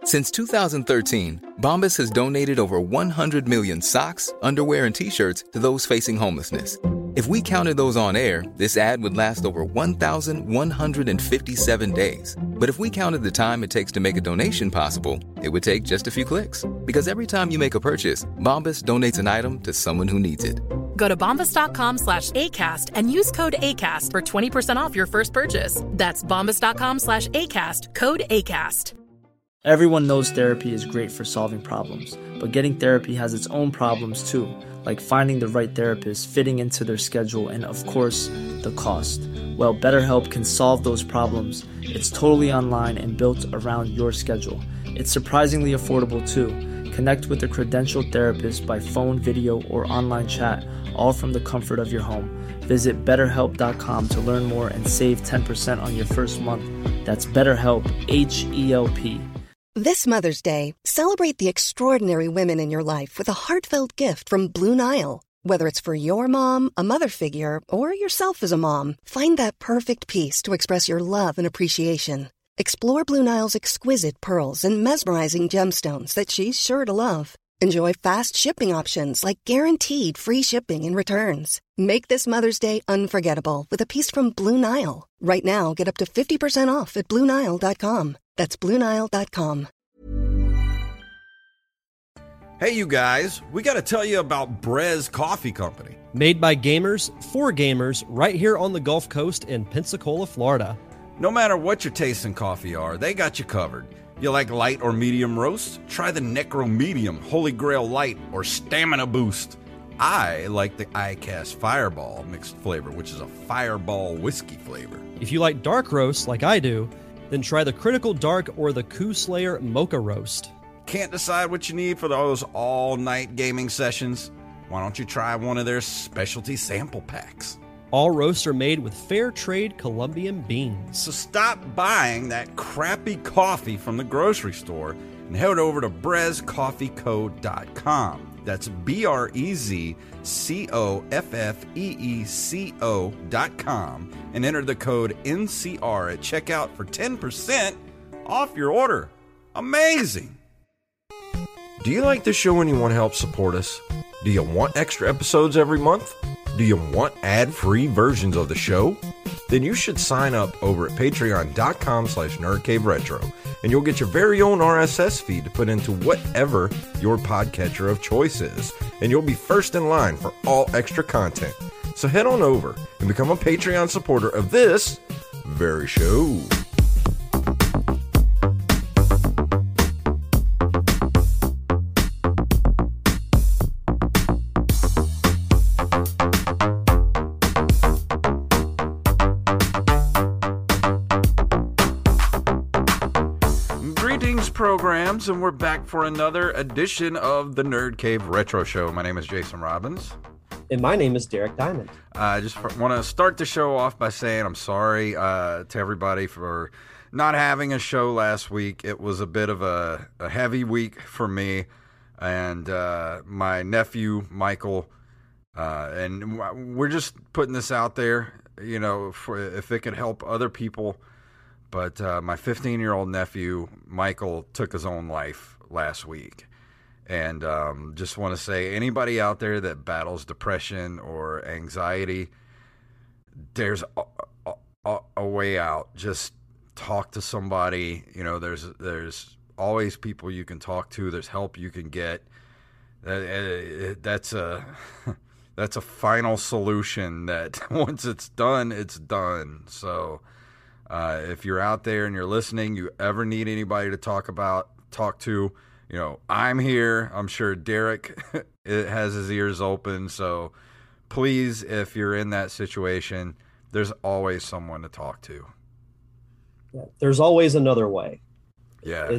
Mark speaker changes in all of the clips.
Speaker 1: Since 2013, Bombas has donated over 100 million socks, underwear, and T-shirts to those facing homelessness. If we counted those on air, this ad would last over 1,157 days. But if we counted the time it takes to make a donation possible, it would take just a few clicks. Because every time you make a purchase, Bombas donates an item to someone who needs it.
Speaker 2: Go to bombas.com/ACAST and use code ACAST for 20% off your first purchase. That's bombas.com/ACAST, code ACAST.
Speaker 3: Everyone knows therapy is great for solving problems, but getting therapy has its own problems too, like finding the right therapist, fitting into their schedule, and of course, the cost. Well, BetterHelp can solve those problems. It's totally online and built around your schedule. It's surprisingly affordable too. Connect with a credentialed therapist by phone, video, or online chat, all from the comfort of your home. Visit BetterHelp.com to learn more and save 10% on your first month. That's BetterHelp, H-E-L-P.
Speaker 4: This Mother's Day, celebrate the extraordinary women in your life with a heartfelt gift from Blue Nile. Whether it's for your mom, a mother figure, or yourself as a mom, find that perfect piece to express your love and appreciation. Explore Blue Nile's exquisite pearls and mesmerizing gemstones that she's sure to love. Enjoy fast shipping options like guaranteed free shipping and returns. Make this Mother's Day unforgettable with a piece from Blue Nile. Right now, get up to 50% off at BlueNile.com. That's BlueNile.com.
Speaker 5: Hey, you guys, we got to tell you about Brez Coffee Company.
Speaker 6: Made by gamers, for gamers, right here on the Gulf Coast in Pensacola, Florida.
Speaker 5: No matter what your taste in coffee are, they got you covered. You like light or medium roast? Try the Necro Medium, Holy Grail Light, or Stamina Boost. I like the ICAST Fireball mixed flavor, which is a fireball whiskey flavor.
Speaker 6: If you like dark roast like I do, then try the Critical Dark or the Coup Slayer Mocha Roast.
Speaker 5: Can't decide what you need for those all-night gaming sessions? Why don't you try one of their specialty sample packs?
Speaker 6: All roasts are made with fair trade Colombian beans.
Speaker 5: So stop buying that crappy coffee from the grocery store and head over to brezcoffeeco.com. That's BREZCOFFEECO.com and enter the code NCR at checkout for 10% off your order. Amazing! Do you like this show and you want to help support us? Do you want extra episodes every month? Do you want ad-free versions of the show? Then you should sign up over at patreon.com/nerdcaveretro, and you'll get your very own RSS feed to put into whatever your podcatcher of choice is, and you'll be first in line for all extra content. So head on over and become a Patreon supporter of this very show. Programs, and we're back for another edition of the Nerd Cave Retro Show. My name is Jason Robbins.
Speaker 7: And my name is Derek Diamond.
Speaker 5: I just want to start the show off by saying I'm sorry to everybody for not having a show last week. It was a bit of a heavy week for me and my nephew, Michael. And we're just putting this out there, you know, for if it could help other people. But my 15-year-old nephew, Michael, took his own life last week. And just want to say, anybody out there that battles depression or anxiety, there's a way out. Just talk to somebody. You know, there's always people you can talk to. There's help you can get. That's a final solution that once it's done, it's done. So... if you're out there and you're listening, you ever need anybody to talk to, you know, I'm here. I'm sure Derek has his ears open. So please, if you're in that situation, there's always someone to talk to.
Speaker 7: Yeah, there's always another way.
Speaker 5: Yeah.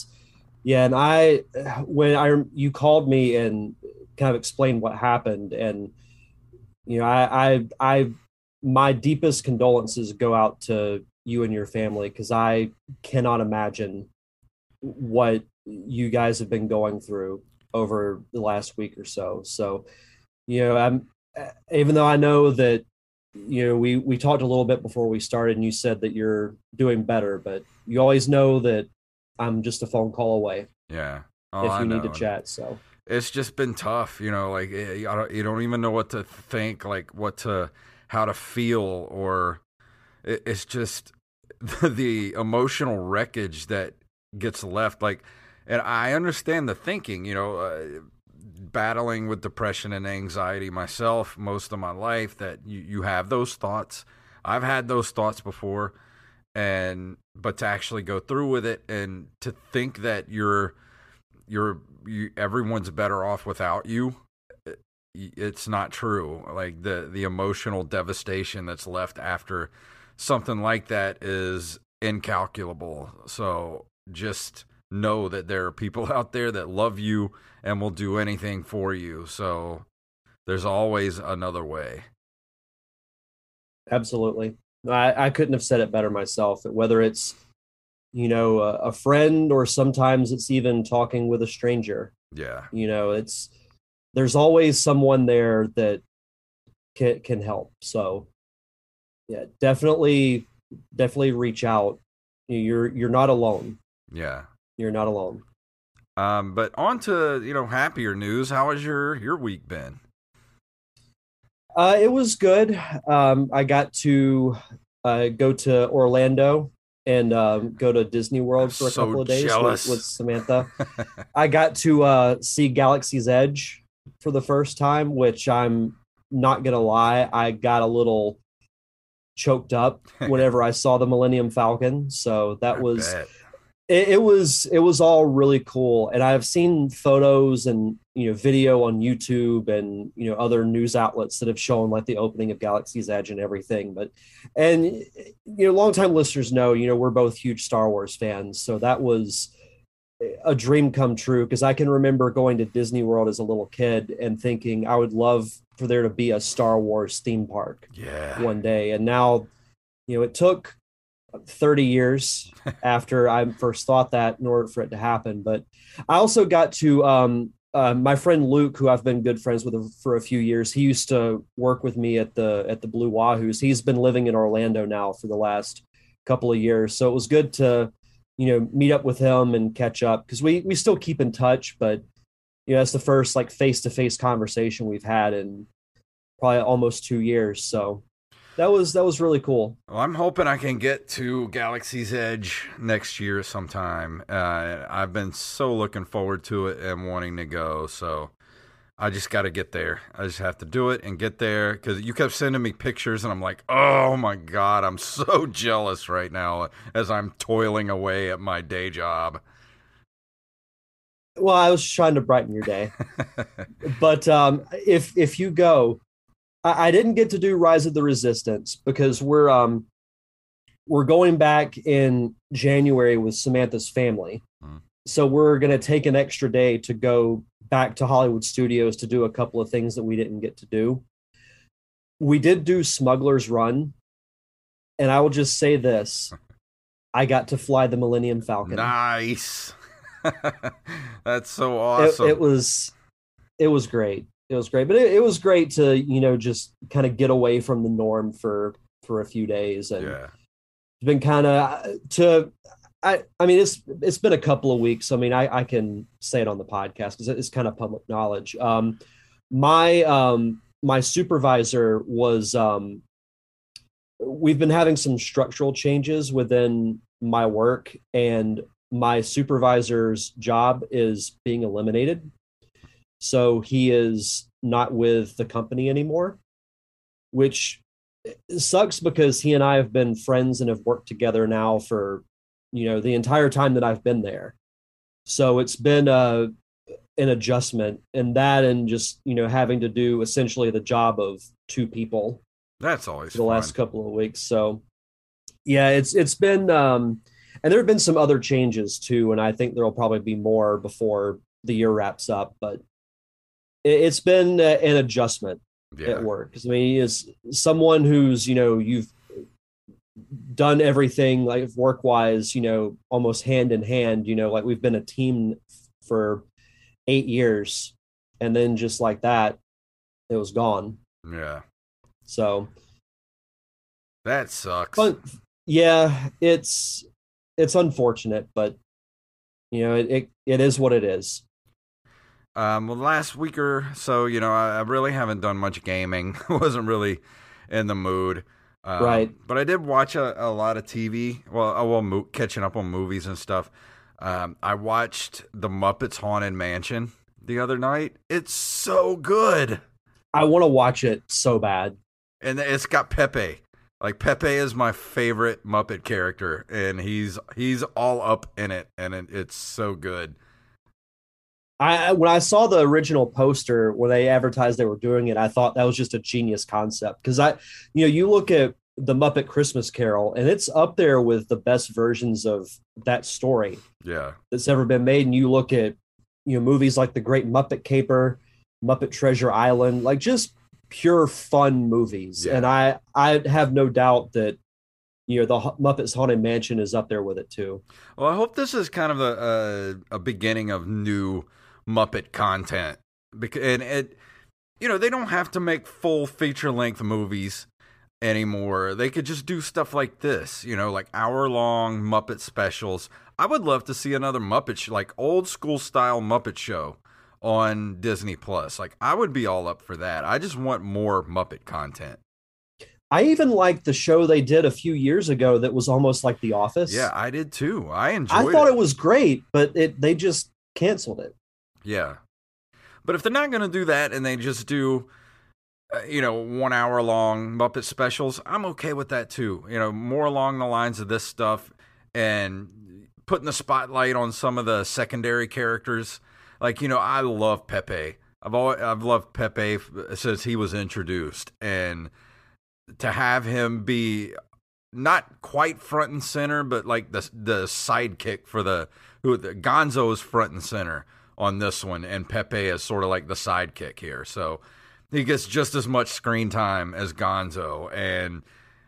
Speaker 7: And you called me and kind of explained what happened. And, you know, my deepest condolences go out to you and your family, because I cannot imagine what you guys have been going through over the last week or so. So, you know, even though I know that, you know, we talked a little bit before we started and you said that you're doing better, but you always know that I'm just a phone call away.
Speaker 5: Yeah.
Speaker 7: If you need to chat. So
Speaker 5: it's just been tough, like you don't even know what to think, like how to feel, or it's just the emotional wreckage that gets left. Like, and I understand the thinking, battling with depression and anxiety myself most of my life, that you have those thoughts. I've had those thoughts before, but to actually go through with it and to think that everyone's better off without you, it's not true. Like the emotional devastation that's left after something like that is incalculable. So just know that there are people out there that love you and will do anything for you. So there's always another way.
Speaker 7: Absolutely. I couldn't have said it better myself. Whether it's, a friend, or sometimes it's even talking with a stranger.
Speaker 5: Yeah.
Speaker 7: There's always someone there that can help. So yeah, definitely reach out. You're not alone.
Speaker 5: Yeah.
Speaker 7: You're not alone.
Speaker 5: But on to, happier news. How has your week been?
Speaker 7: It was good. I got to go to Orlando and go to Disney World for a couple of days with Samantha. I got to see Galaxy's Edge for the first time, which I'm not going to lie, I got a little choked up whenever I saw the Millennium Falcon. So that was... It was all really cool, and I've seen photos and video on YouTube and other news outlets that have shown like the opening of Galaxy's Edge and everything. But longtime listeners know we're both huge Star Wars fans, so that was a dream come true, because I can remember going to Disney World as a little kid and thinking I would love for there to be a Star Wars theme park one day, and now it took 30 years after I first thought that in order for it to happen. But I also got to my friend Luke, who I've been good friends with for a few years. He used to work with me at the Blue Wahoos. He's been living in Orlando now for the last couple of years, so it was good to meet up with him and catch up, because we still keep in touch, but that's the first like face-to-face conversation we've had in probably almost 2 years. So that was really cool.
Speaker 5: Well, I'm hoping I can get to Galaxy's Edge next year sometime. I've been so looking forward to it and wanting to go. So I just got to get there. I just have to do it and get there, because you kept sending me pictures and I'm like, oh my God, I'm so jealous right now as I'm toiling away at my day job.
Speaker 7: Well, I was trying to brighten your day. But if you go, I didn't get to do Rise of the Resistance because we're going back in January with Samantha's family. So we're going to take an extra day to go back to Hollywood Studios to do a couple of things that we didn't get to do. We did do Smuggler's Run, and I will just say this. I got to fly the Millennium Falcon.
Speaker 5: Nice. That's so awesome.
Speaker 7: It was great. It was great, but it was great to, just kind of get away from the norm for a few days. And it's been kind of I mean, it's been a couple of weeks. I mean, I can say it on the podcast because it's kind of public knowledge. My supervisor was, we've been having some structural changes within my work, and my supervisor's job is being eliminated. So he is not with the company anymore, which sucks because he and I have been friends and have worked together now for, the entire time that I've been there. So it's been an adjustment, and just, having to do essentially the job of two people.
Speaker 5: That's always
Speaker 7: for the last couple of weeks. So yeah, it's been, and there have been some other changes too. And I think there'll probably be more before the year wraps up, but it's been an adjustment at work. Because I mean, as someone who's, you've done everything like work wise, almost hand in hand, like we've been a team for 8 years, and then just like that, it was gone.
Speaker 5: Yeah.
Speaker 7: So
Speaker 5: that sucks.
Speaker 7: But yeah, it's unfortunate, but It is what it is.
Speaker 5: Well, last week or so, I really haven't done much gaming. Wasn't really in the mood.
Speaker 7: Right.
Speaker 5: But I did watch a lot of TV. Well, catching up on movies and stuff. I watched The Muppets Haunted Mansion the other night. It's so good.
Speaker 7: I want to watch it so bad.
Speaker 5: And it's got Pepe. Like, Pepe is my favorite Muppet character, and he's all up in it, and it's so good.
Speaker 7: When I saw the original poster where they advertised they were doing it, I thought that was just a genius concept, because you look at the Muppet Christmas Carol and it's up there with the best versions of that story that's ever been made. And you look at movies like The Great Muppet Caper, Muppet Treasure Island, like just pure fun movies. And I have no doubt that the Muppets Haunted Mansion is up there with it too.
Speaker 5: Well, I hope this is kind of a beginning of new Muppet content, and they don't have to make full feature-length movies anymore. They could just do stuff like this, like hour-long Muppet specials. I would love to see another Muppet like old school style Muppet Show on Disney Plus. Like, I would be all up for that. I just want more Muppet content.
Speaker 7: I even liked the show they did a few years ago that was almost like The Office.
Speaker 5: Yeah, I did too. I
Speaker 7: thought it was great, but they just canceled it.
Speaker 5: Yeah. But if they're not going to do that and they just do, 1 hour long Muppet specials, I'm okay with that too. More along the lines of this stuff and putting the spotlight on some of the secondary characters. Like, I love Pepe. I've loved Pepe since he was introduced. And to have him be not quite front and center, but like the sidekick for the Gonzo is front and center on this one, and Pepe is sort of like the sidekick here. So he gets just as much screen time as Gonzo, and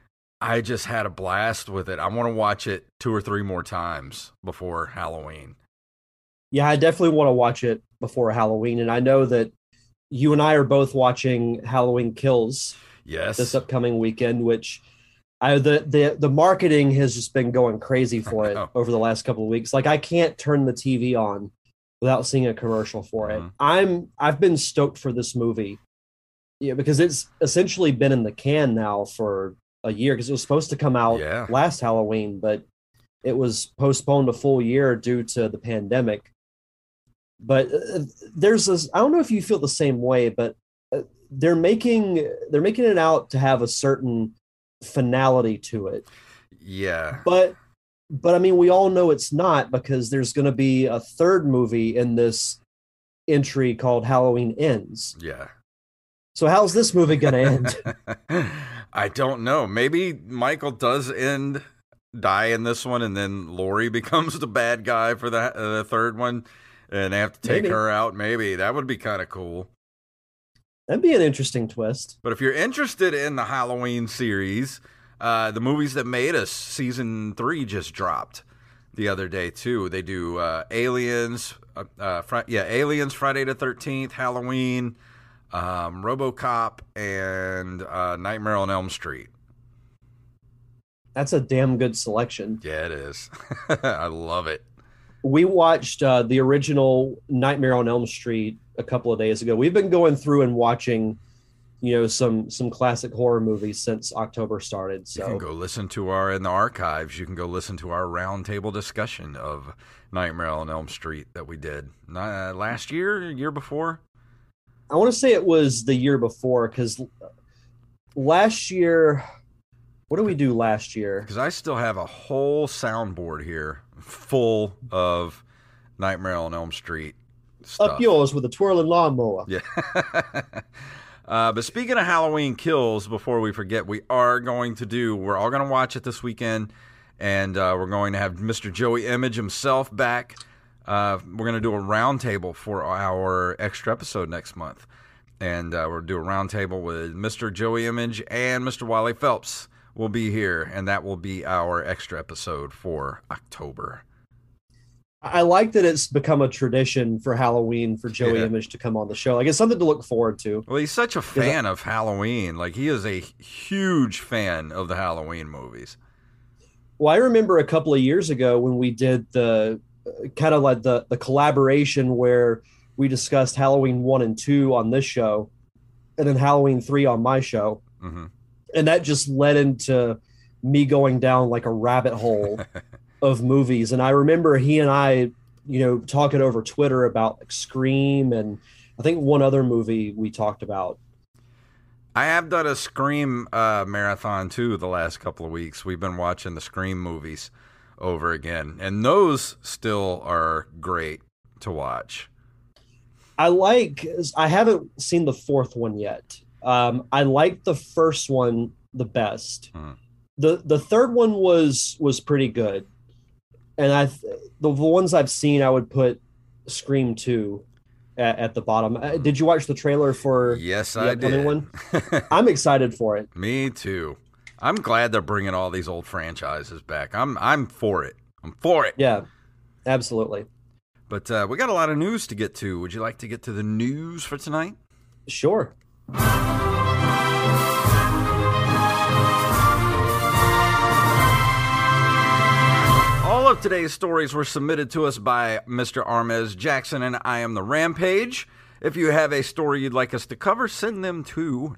Speaker 5: I just had a blast with it. I want to watch it 2 or 3 more times before Halloween.
Speaker 7: Yeah, I definitely want to watch it before Halloween, and I know that you and I are both watching Halloween Kills this upcoming weekend, which the marketing has just been going crazy for it over the last couple of weeks. Like, I can't turn the TV on without seeing a commercial for it. I've been stoked for this movie, because it's essentially been in the can now for a year, because it was supposed to come out last Halloween, but it was postponed a full year due to the pandemic. But there's this, I don't know if you feel the same way, but they're making it out to have a certain finality to it.
Speaker 5: Yeah.
Speaker 7: But I mean, we all know it's not, because there's going to be a third movie in this entry called Halloween Ends.
Speaker 5: Yeah.
Speaker 7: So how's this movie going to end?
Speaker 5: I don't know. Maybe Michael does die in this one, and then Laurie becomes the bad guy for the third one, and they have to take her out. Maybe that would be kind of cool.
Speaker 7: That'd be an interesting twist.
Speaker 5: But if you're interested in the Halloween series, the Movies That Made Us season 3 just dropped the other day too. They do Aliens, Aliens Friday the 13th, Halloween, RoboCop, and Nightmare on Elm Street.
Speaker 7: That's a damn good selection.
Speaker 5: Yeah, it is. I love it.
Speaker 7: We watched the original Nightmare on Elm Street a couple of days ago. We've been going through and watching, some classic horror movies since October started. So
Speaker 5: you can go listen to in the archives. You can go listen to our roundtable discussion of Nightmare on Elm Street that we did last year before.
Speaker 7: I want to say it was the year before, because last year, what did we do last year?
Speaker 5: Because I still have a whole soundboard here full of Nightmare on Elm Street stuff.
Speaker 7: Up yours with a twirling lawnmower.
Speaker 5: Yeah. But speaking of Halloween Kills, before we forget, we're all going to watch it this weekend, and we're going to have Mr. Joey Image himself back. We're going to do a roundtable for our extra episode next month, and we'll do a roundtable with Mr. Joey Image and Mr. Wally Phelps will be here, and that will be our extra episode for October.
Speaker 7: I like that it's become a tradition for Halloween for Joey Image to come on the show. Like, it's something to look forward to.
Speaker 5: Well, he's such a fan of Halloween. Like, he is a huge fan of the Halloween movies.
Speaker 7: Well, I remember a couple of years ago when we did the kind of like the collaboration where we discussed Halloween 1 and 2 on this show, and then Halloween 3 on my show.
Speaker 5: Mm-hmm.
Speaker 7: And that just led into me going down like a rabbit hole of movies. And I remember he and I, talking over Twitter about like Scream, and I think one other movie we talked about.
Speaker 5: I have done a Scream marathon too the last couple of weeks. We've been watching the Scream movies over again, and those still are great to watch.
Speaker 7: I haven't seen the fourth one yet. I like the first one the best. The third one was pretty good, and the ones I've seen, I would put Scream 2 at the bottom. Did you watch the trailer for
Speaker 5: Yes,
Speaker 7: the
Speaker 5: I
Speaker 7: upcoming
Speaker 5: did.
Speaker 7: one? I'm excited for it.
Speaker 5: Me too. I'm glad they're bringing all these old franchises back. I'm for it. I'm for it.
Speaker 7: Yeah, absolutely.
Speaker 5: But we got a lot of news to get to. Would you like to get to the news for tonight?
Speaker 7: Sure.
Speaker 5: All of today's stories were submitted to us by Mr. Armez Jackson and I Am the Rampage. If you have a story you'd like us to cover, send them to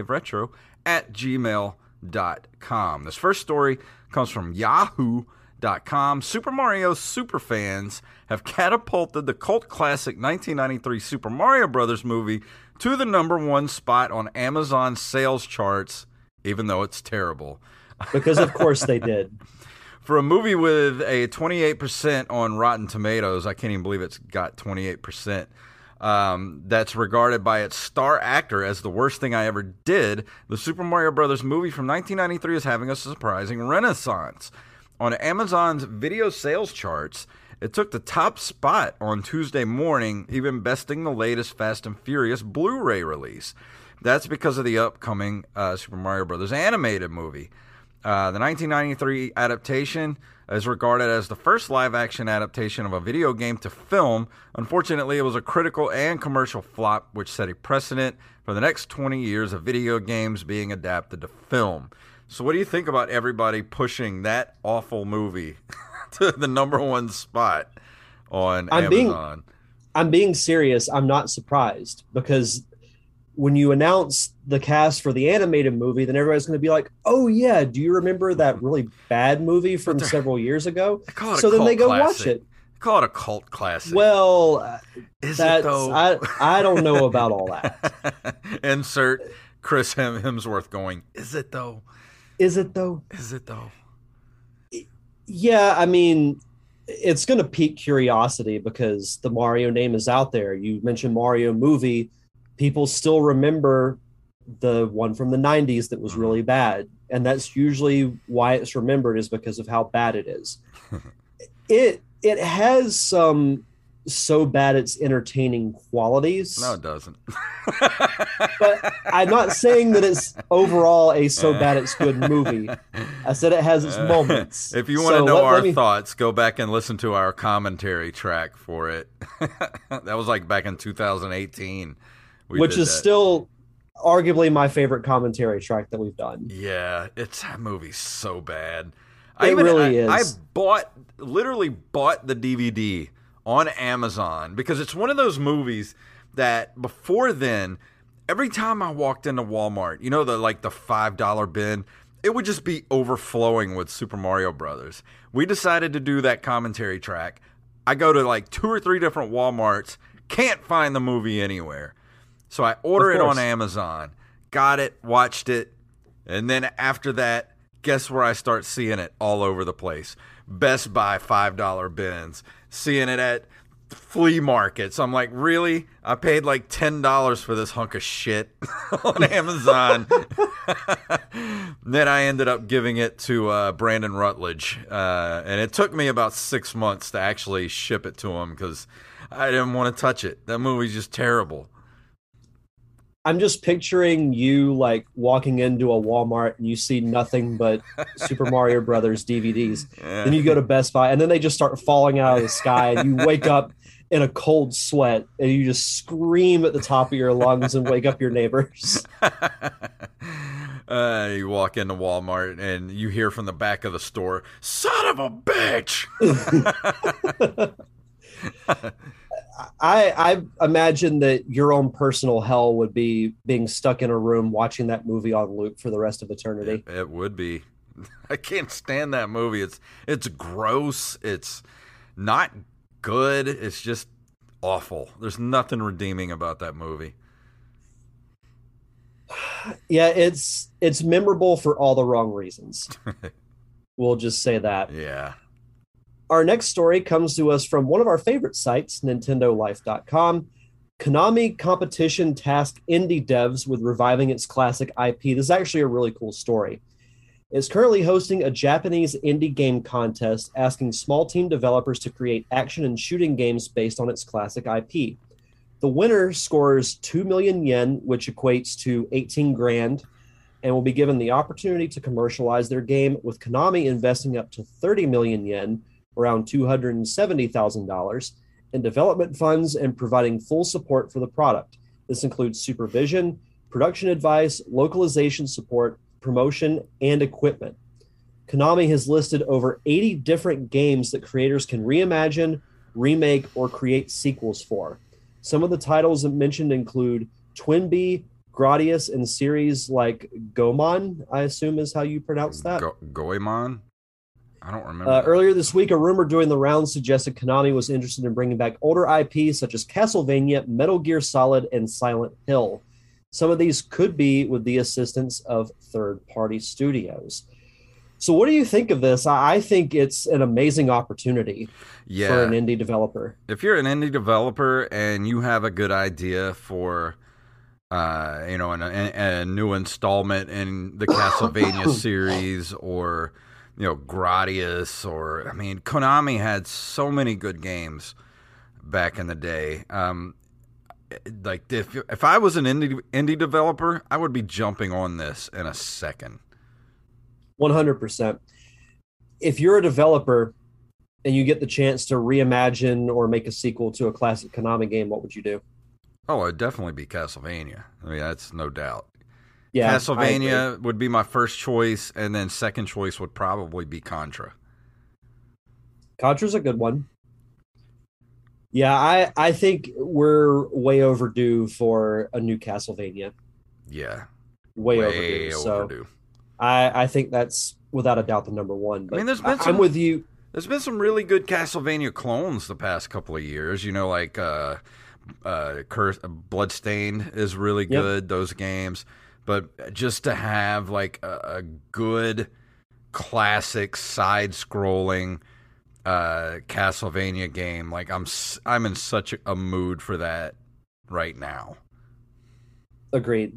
Speaker 5: nerdcaveretro@gmail.com. This first story comes from yahoo.com. Super Mario superfans have catapulted the cult classic 1993 Super Mario Bros. Movie to the #1 spot on Amazon sales charts, even though it's terrible.
Speaker 7: Because of course they did.
Speaker 5: For a movie with a 28% on Rotten Tomatoes, I can't even believe it's got 28%, that's regarded by its star actor as the worst thing I ever did, the Super Mario Bros. Movie from 1993 is having a surprising renaissance. On Amazon's video sales charts, it took the top spot on Tuesday morning, even besting the latest Fast and Furious Blu-ray release. That's because of the upcoming Super Mario Bros. Animated movie. The 1993 adaptation is regarded as the first live-action adaptation of a video game to film. Unfortunately, it was a critical and commercial flop, which set a precedent for the next 20 years of video games being adapted to film. So what do you think about everybody pushing that awful movie to the #1 spot on Amazon?
Speaker 7: I'm being serious. I'm not surprised, because when you announce the cast for the animated movie, then everybody's going to be like, oh yeah, do you remember that really bad movie from several years ago?
Speaker 5: So then they go
Speaker 7: watch it.
Speaker 5: Call it a cult classic.
Speaker 7: Well,
Speaker 5: is it though?
Speaker 7: I don't know about all that.
Speaker 5: Insert Chris Hemsworth going, is it though?
Speaker 7: Is it though?
Speaker 5: Is it though?
Speaker 7: Yeah, I mean, it's going to pique curiosity because the Mario name is out there. You mentioned Mario movie. People still remember the one from the 90s that was really bad. And that's usually why it's remembered, is because of how bad it is. It has some so bad it's entertaining qualities.
Speaker 5: No, it doesn't.
Speaker 7: But I'm not saying that it's overall a so bad it's good movie. I said it has its moments.
Speaker 5: If you want to know our thoughts, go back and listen to our commentary track for it. That was like back in 2018.
Speaker 7: Which is still arguably my favorite commentary track that we've done.
Speaker 5: Yeah, that movie's so bad.
Speaker 7: It really is.
Speaker 5: I literally bought the DVD on Amazon because it's one of those movies that before then, every time I walked into Walmart, the $5 bin, it would just be overflowing with Super Mario Brothers. We decided to do that commentary track. I go to like 2 or 3 different Walmarts, can't find the movie anywhere. So I order it on Amazon, got it, watched it, and then after that, guess where I start seeing it all over the place? Best Buy $5 bins, seeing it at flea markets. I'm like, really? I paid like $10 for this hunk of shit on Amazon. Then I ended up giving it to Brandon Rutledge, and it took me about 6 months to actually ship it to him because I didn't want to touch it. That movie's just terrible.
Speaker 7: I'm just picturing you like walking into a Walmart and you see nothing but Super Mario Brothers DVDs. Yeah. Then you go to Best Buy and then they just start falling out of the sky and you wake up in a cold sweat and you just scream at the top of your lungs and wake up your neighbors.
Speaker 5: You walk into Walmart and you hear from the back of the store, "Son of a bitch!"
Speaker 7: I imagine that your own personal hell would be being stuck in a room watching that movie on loop for the rest of eternity.
Speaker 5: It would be. I can't stand that movie. It's gross. It's not good. It's just awful. There's nothing redeeming about that movie.
Speaker 7: Yeah, it's memorable for all the wrong reasons. We'll just say that.
Speaker 5: Yeah.
Speaker 7: Our next story comes to us from one of our favorite sites, NintendoLife.com. Konami competition tasked indie devs with reviving its classic IP. This is actually a really cool story. It's currently hosting a Japanese indie game contest asking small team developers to create action and shooting games based on its classic IP. The winner scores 2 million yen, which equates to 18 grand, and will be given the opportunity to commercialize their game, with Konami investing up to 30 million yen, around $270,000, in development funds and providing full support for the product. This includes supervision, production advice, localization support, promotion, and equipment. Konami has listed over 80 different games that creators can reimagine, remake, or create sequels for. Some of the titles mentioned include Twinbee, Gradius, and series like Goemon, I assume is how you pronounce that.
Speaker 5: Goemon? I don't remember.
Speaker 7: Earlier this week, a rumor doing the rounds suggested Konami was interested in bringing back older IPs such as Castlevania, Metal Gear Solid, and Silent Hill. Some of these could be with the assistance of third-party studios. So what do you think of this? I think it's an amazing opportunity for an indie developer.
Speaker 5: If you're an indie developer and you have a good idea for a new installment in the Castlevania series, or Gradius, or Konami had so many good games back in the day. Like if I was an indie developer, I would be jumping on this in a second.
Speaker 7: 100%. If you're a developer and you get the chance to reimagine or make a sequel to a classic Konami game, what would you do?
Speaker 5: Oh, it'd definitely be Castlevania. That's no doubt.
Speaker 7: Yeah,
Speaker 5: Castlevania would be my first choice, and then second choice would probably be Contra.
Speaker 7: Contra's a good one. Yeah, I think we're way overdue for a new Castlevania.
Speaker 5: Yeah.
Speaker 7: Way overdue. So I think that's without a doubt the number one. But I'm with you.
Speaker 5: There's been some really good Castlevania clones the past couple of years. Like Bloodstained is really good, those games. But just to have like a good classic side-scrolling Castlevania game, like I'm in such a mood for that right now.
Speaker 7: Agreed.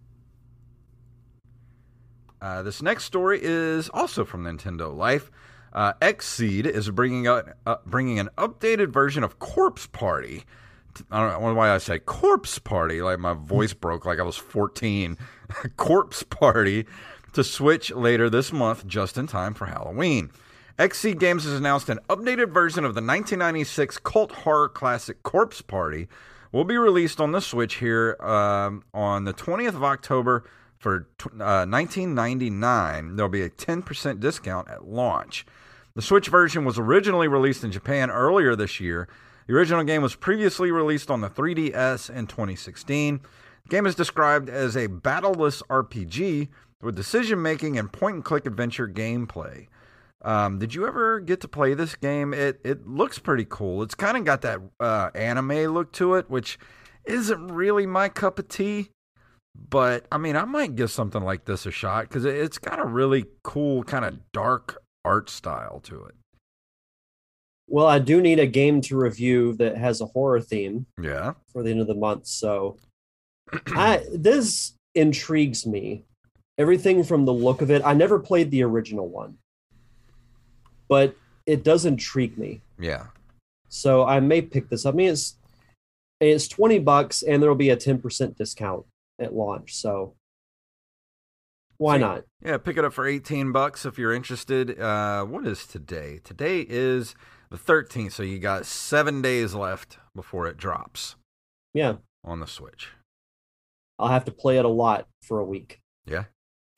Speaker 5: This next story is also from Nintendo Life. Xseed is bringing an updated version of Corpse Party. I don't know why I say Corpse Party, like my voice broke like I was 14. Corpse Party to Switch later this month, just in time for Halloween. Xseed Games has announced an updated version of the 1996 cult horror classic Corpse Party will be released on the Switch here on the 20th of October for $19.99. There'll be a 10% discount at launch. The Switch version was originally released in Japan earlier this year. The original game was previously released on the 3DS in 2016. The game is described as a battleless RPG with decision-making and point-and-click adventure gameplay. Did you ever get to play this game? It looks pretty cool. It's kind of got that anime look to it, which isn't really my cup of tea. But, I might give something like this a shot because it's got a really cool kind of dark art style to it.
Speaker 7: Well, I do need a game to review that has a horror theme.
Speaker 5: Yeah.
Speaker 7: For the end of the month, so this intrigues me. Everything from the look of it. I never played the original one, but it does intrigue me.
Speaker 5: Yeah.
Speaker 7: So I may pick this up. It's $20 and there'll be a 10% discount at launch. So why not?
Speaker 5: Yeah, pick it up for $18 if you're interested. What is today? Today is the 13th, so you got 7 days left before it drops.
Speaker 7: Yeah.
Speaker 5: On the Switch.
Speaker 7: I'll have to play it a lot for a week.
Speaker 5: Yeah.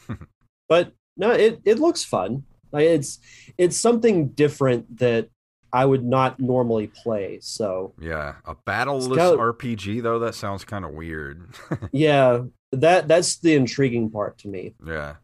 Speaker 7: But no, it looks fun. Like it's something different that I would not normally play. So
Speaker 5: Yeah, a battleless RPG though, that sounds kind of weird.
Speaker 7: yeah, that's the intriguing part to me.
Speaker 5: Yeah.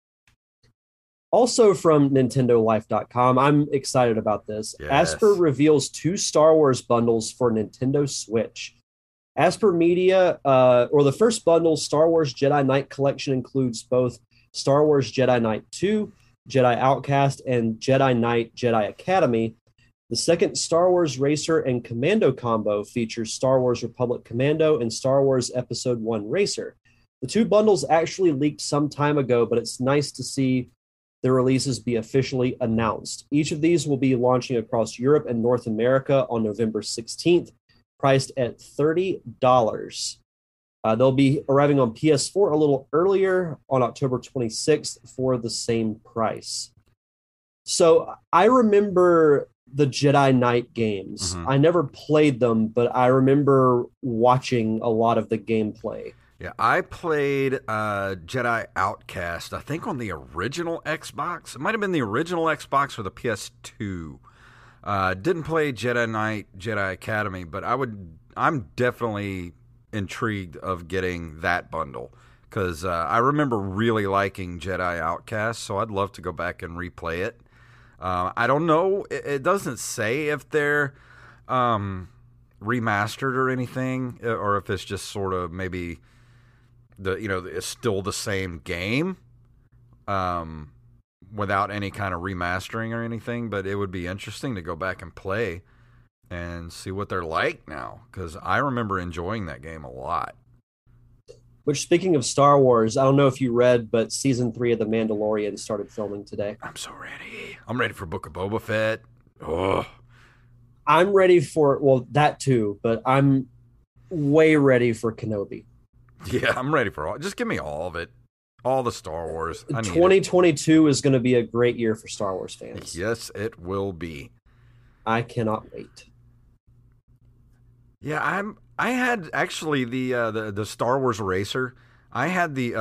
Speaker 7: Also from NintendoLife.com, I'm excited about this.
Speaker 5: Yes.
Speaker 7: Asper reveals 2 Star Wars bundles for Nintendo Switch. Asper Media, or the first bundle, Star Wars Jedi Knight Collection, includes both Star Wars Jedi Knight 2, Jedi Outcast, and Jedi Knight Jedi Academy. The second Star Wars Racer and Commando combo features Star Wars Republic Commando and Star Wars Episode 1 Racer. The 2 bundles actually leaked some time ago, but it's nice to see the releases be officially announced. Each of these will be launching across Europe and North America on November 16th, priced at $30. They'll be arriving on PS4 a little earlier on October 26th for the same price. So I remember the Jedi Knight games. I never played them, but I remember watching a lot of the gameplay.
Speaker 5: Yeah, I played Jedi Outcast, I think on the original Xbox. It might have been the original Xbox or the PS2. Didn't play Jedi Knight, Jedi Academy, but I'm definitely intrigued of getting that bundle because I remember really liking Jedi Outcast, so I'd love to go back and replay it. I don't know. It doesn't say if they're remastered or anything, or if it's just sort of maybe it's still the same game without any kind of remastering or anything. But it would be interesting to go back and play and see what they're like now, because I remember enjoying that game a lot.
Speaker 7: Which, speaking of Star Wars, I don't know if you read, but season 3 of The Mandalorian started filming today.
Speaker 5: I'm so ready. I'm ready for Book of Boba Fett. Oh,
Speaker 7: I'm ready for, well, that too, but I'm way ready for Kenobi.
Speaker 5: Yeah, I'm ready for all. Just give me all of it. All the Star Wars.
Speaker 7: 2022 is going to be a great year for Star Wars fans.
Speaker 5: Yes, it will be.
Speaker 7: I cannot wait.
Speaker 5: Yeah, I had actually the Star Wars Racer. I had the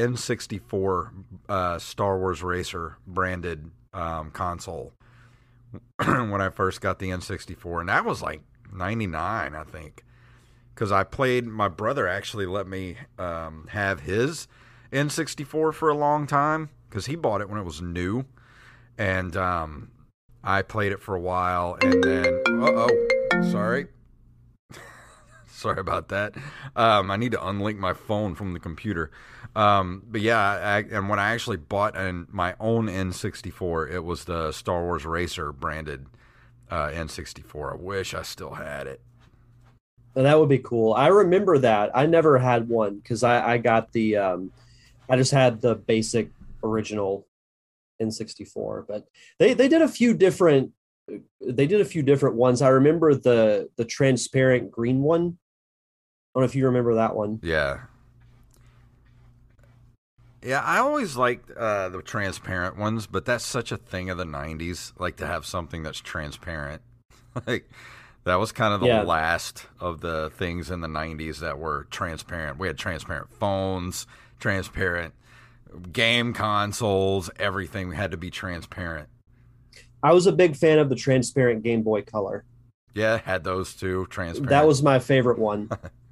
Speaker 5: N64 Star Wars Racer branded console when I first got the N64, and that was like 99, I think. Because I played, my brother actually let me have his N64 for a long time because he bought it when it was new, and I played it for a while, and then sorry about that. I need to unlink my phone from the computer. But yeah, and when I actually bought my own N64, it was the Star Wars Racer branded N64. I wish I still had it.
Speaker 7: That would be cool. I remember that. I never had one because I got the I just had the basic original N64. But they did a few different ones. I remember the transparent green one. I don't know if you remember that one.
Speaker 5: Yeah. Yeah, I always liked the transparent ones, but that's such a thing of the 90s, like to have something that's transparent. Like that was kind of the last of the things in the 90s that were transparent. We had transparent phones, transparent game consoles, everything had to be transparent.
Speaker 7: I was a big fan of the transparent Game Boy Color.
Speaker 5: Yeah, had those too, transparent.
Speaker 7: That was my favorite one.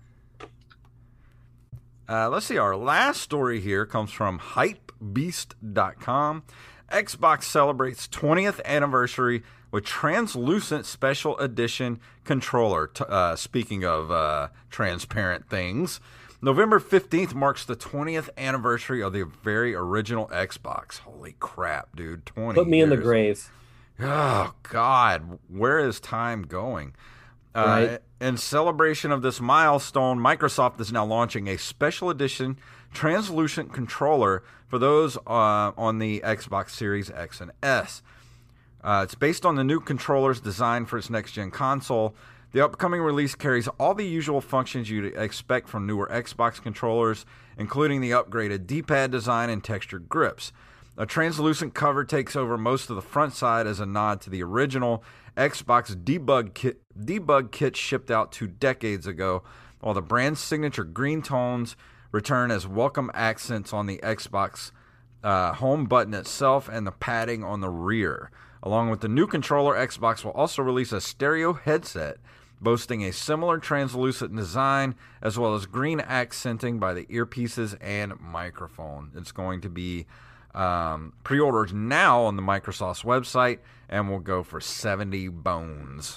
Speaker 5: Let's see, our last story here comes from Hypebeast.com. Xbox celebrates 20th anniversary with translucent special edition controller. Speaking of transparent things, November 15th marks the 20th anniversary of the very original Xbox. Holy crap, dude. 20
Speaker 7: Put me
Speaker 5: years.
Speaker 7: In the grave.
Speaker 5: Oh, God. Where is time going?
Speaker 7: Right.
Speaker 5: In celebration of this milestone, Microsoft is now launching a special edition translucent controller for those on the Xbox Series X and S. It's based on the new controllers designed for its next-gen console. The upcoming release carries all the usual functions you'd expect from newer Xbox controllers, including the upgraded D-pad design and textured grips. A translucent cover takes over most of the front side as a nod to the original Xbox debug kit shipped out 2 decades ago, while the brand's signature green tones return as welcome accents on the Xbox home button itself and the padding on the rear. Along with the new controller, Xbox will also release a stereo headset boasting a similar translucent design as well as green accenting by the earpieces and microphone. It's going to be pre-ordered now on the Microsoft's website and will go for 70 bones.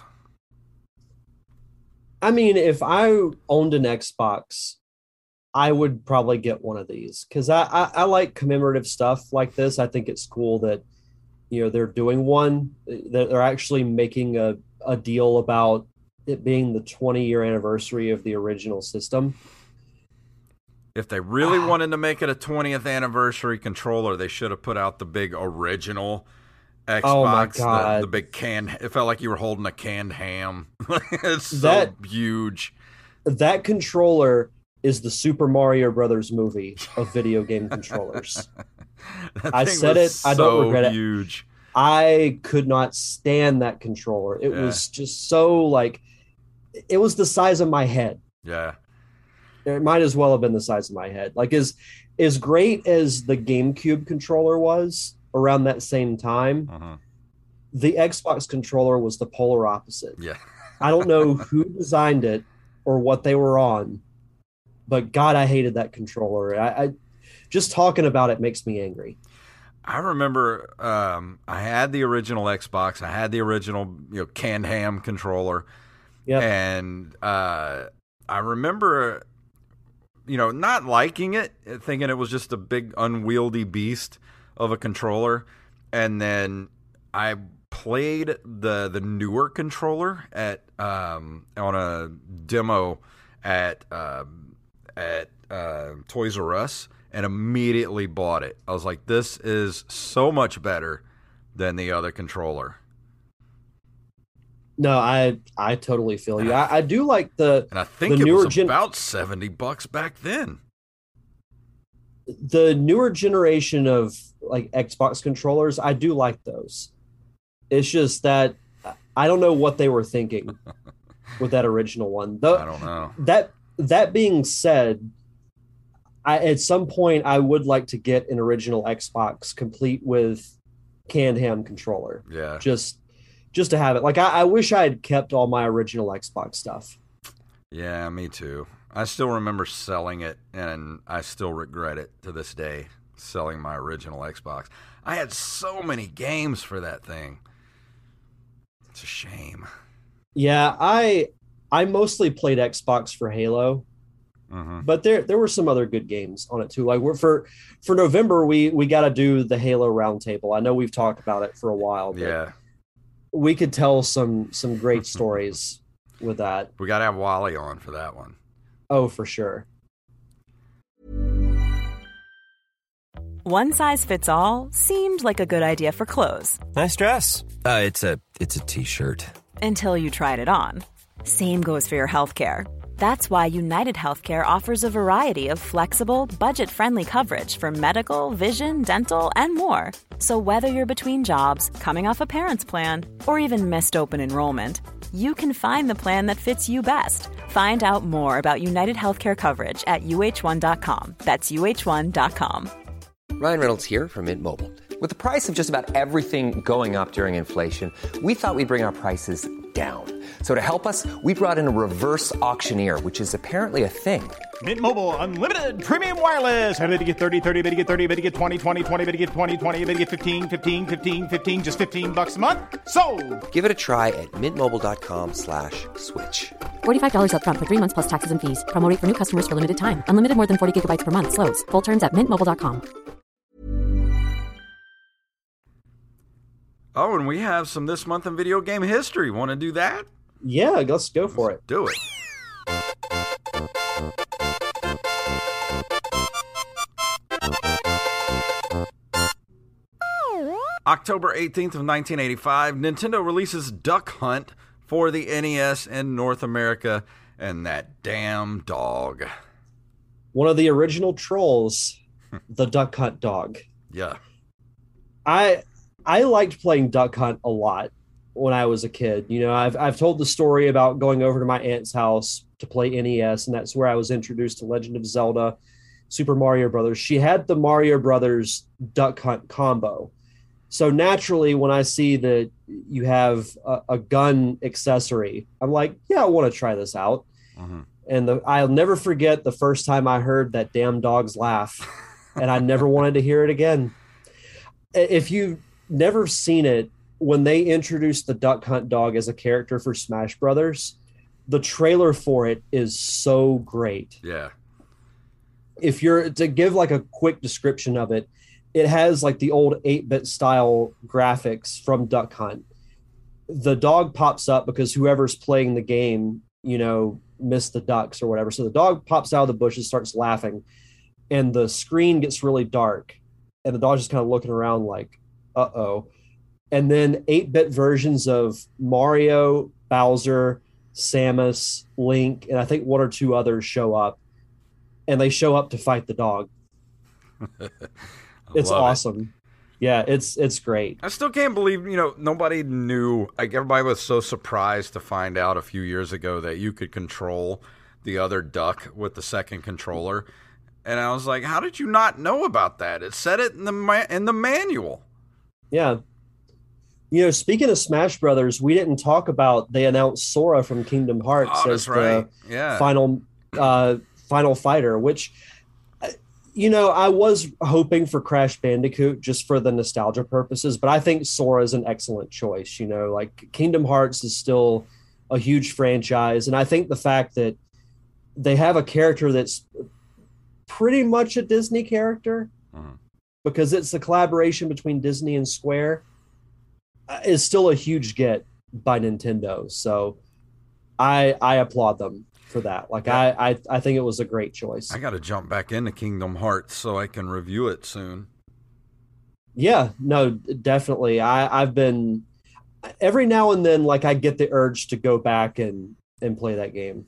Speaker 7: I mean, if I owned an Xbox, I would probably get one of these because I like commemorative stuff like this. I think it's cool that, they're doing one, that they're actually making a deal about it being the 20-year anniversary of the original system.
Speaker 5: If they really wanted to make it a 20th anniversary controller, they should have put out the big original Xbox.
Speaker 7: Oh my God.
Speaker 5: The big it felt like you were holding a canned ham. It's so huge. That
Speaker 7: controller is the Super Mario Brothers movie of video game controllers. I said it. I don't regret
Speaker 5: huge.
Speaker 7: It. I could not stand that controller. It was just so it was the size of my head.
Speaker 5: Yeah.
Speaker 7: It might as well have been the size of my head. As great as the GameCube controller was around that same time, the Xbox controller was the polar opposite.
Speaker 5: Yeah.
Speaker 7: I don't know who designed it or what they were on, but God, I hated that controller. I just talking about it makes me angry.
Speaker 5: I remember I had the original Xbox. I had the original canned ham controller.
Speaker 7: Yep.
Speaker 5: And I remember, not liking it, thinking it was just a big unwieldy beast of a controller. And then I played the newer controller at on a demo at Toys R Us and immediately bought it. I was like, this is so much better than the other controller.
Speaker 7: No, I totally feel you. I do like
Speaker 5: and I think it was about $70 back then.
Speaker 7: The newer generation of Xbox controllers, I do like those. It's just that I don't know what they were thinking with that original one.
Speaker 5: I don't know.
Speaker 7: That being said, at some point I would like to get an original Xbox complete with canned ham controller.
Speaker 5: Yeah.
Speaker 7: Just to have it. I wish I had kept all my original Xbox stuff.
Speaker 5: Yeah, me too. I still remember selling it, and I still regret it to this day, selling my original Xbox. I had so many games for that thing. It's a shame.
Speaker 7: Yeah, I mostly played Xbox for Halo, but there were some other good games on it too. For November, we got to do the Halo Roundtable. I know we've talked about it for a while. But
Speaker 5: yeah.
Speaker 7: We could tell some great stories with that.
Speaker 5: We got to have Wally on for that one.
Speaker 7: Oh, for sure.
Speaker 8: One size fits all seemed like a good idea for clothes.
Speaker 9: Nice dress. It's a t-shirt.
Speaker 8: Until you tried it on. Same goes for your healthcare. That's why United Healthcare offers a variety of flexible, budget-friendly coverage for medical, vision, dental, and more. So whether you're between jobs, coming off a parent's plan, or even missed open enrollment, you can find the plan that fits you best. Find out more about United Healthcare coverage at uh1.com. That's uh1.com.
Speaker 10: Ryan Reynolds here from Mint Mobile. With the price of just about everything going up during inflation, we thought we'd bring our prices down. So to help us, we brought in a reverse auctioneer, which is apparently a thing.
Speaker 11: Mint Mobile Unlimited Premium Wireless. How to get 30, 30, bit to get 30, bit to get 20, 20, 20, bit to get 20, 20, bit to get 15, 15, 15, 15, just $15 a month? Sold!
Speaker 10: Give it a try at mintmobile.com/switch.
Speaker 12: $45 up front for 3 months plus taxes and fees. Promo rate for new customers for limited time. Unlimited more than 40 gigabytes per month. Slows full terms at mintmobile.com.
Speaker 5: Oh, and we have some This Month in Video Game History. Want to do that?
Speaker 7: Yeah, let's go for it.
Speaker 5: Do it. October 18th of 1985, Nintendo releases Duck Hunt for the NES in North America, and that damn dog.
Speaker 7: One of the original trolls, the Duck Hunt dog.
Speaker 5: Yeah.
Speaker 7: I liked playing Duck Hunt a lot when I was a kid. I've told the story about going over to my aunt's house to play NES, and that's where I was introduced to Legend of Zelda Super Mario Brothers, she had the Mario Brothers Duck Hunt combo. So naturally, when I see that you have a gun accessory, I'm like, yeah, I want to try this out.
Speaker 5: Mm-hmm.
Speaker 7: And I'll never forget the first time I heard that damn dog's laugh, and I never wanted to hear it again. If you've never seen it, when they introduced the Duck Hunt dog as a character for Smash Brothers, the trailer for it is so great.
Speaker 5: Yeah.
Speaker 7: If you're to give like a quick description of it, it has like the old 8-bit style graphics from Duck Hunt. The dog pops up because whoever's playing the game, missed the ducks or whatever. So the dog pops out of the bushes, starts laughing, and the screen gets really dark. And the dog's just kind of looking around like, uh-oh. And then 8-bit versions of Mario, Bowser, Samus, Link, and I think one or two others show up. And they show up to fight the dog. It's awesome. Yeah, it's great.
Speaker 5: I still can't believe, nobody knew. Like, everybody was so surprised to find out a few years ago that you could control the other duck with the second controller. And I was like, how did you not know about that? It said it in the manual.
Speaker 7: Yeah. Speaking of Smash Brothers, we didn't talk about, they announced Sora from Kingdom Hearts as the final fighter, which, I was hoping for Crash Bandicoot just for the nostalgia purposes, but I think Sora is an excellent choice. Like Kingdom Hearts is still a huge franchise. And I think the fact that they have a character that's pretty much a Disney character, because it's a collaboration between Disney and Square, is still a huge get by Nintendo. So I applaud them for that. Like, I think it was a great choice.
Speaker 5: I got to jump back into Kingdom Hearts so I can review it soon.
Speaker 7: Yeah, no, definitely. I've been every now and then, like, I get the urge to go back and play that game.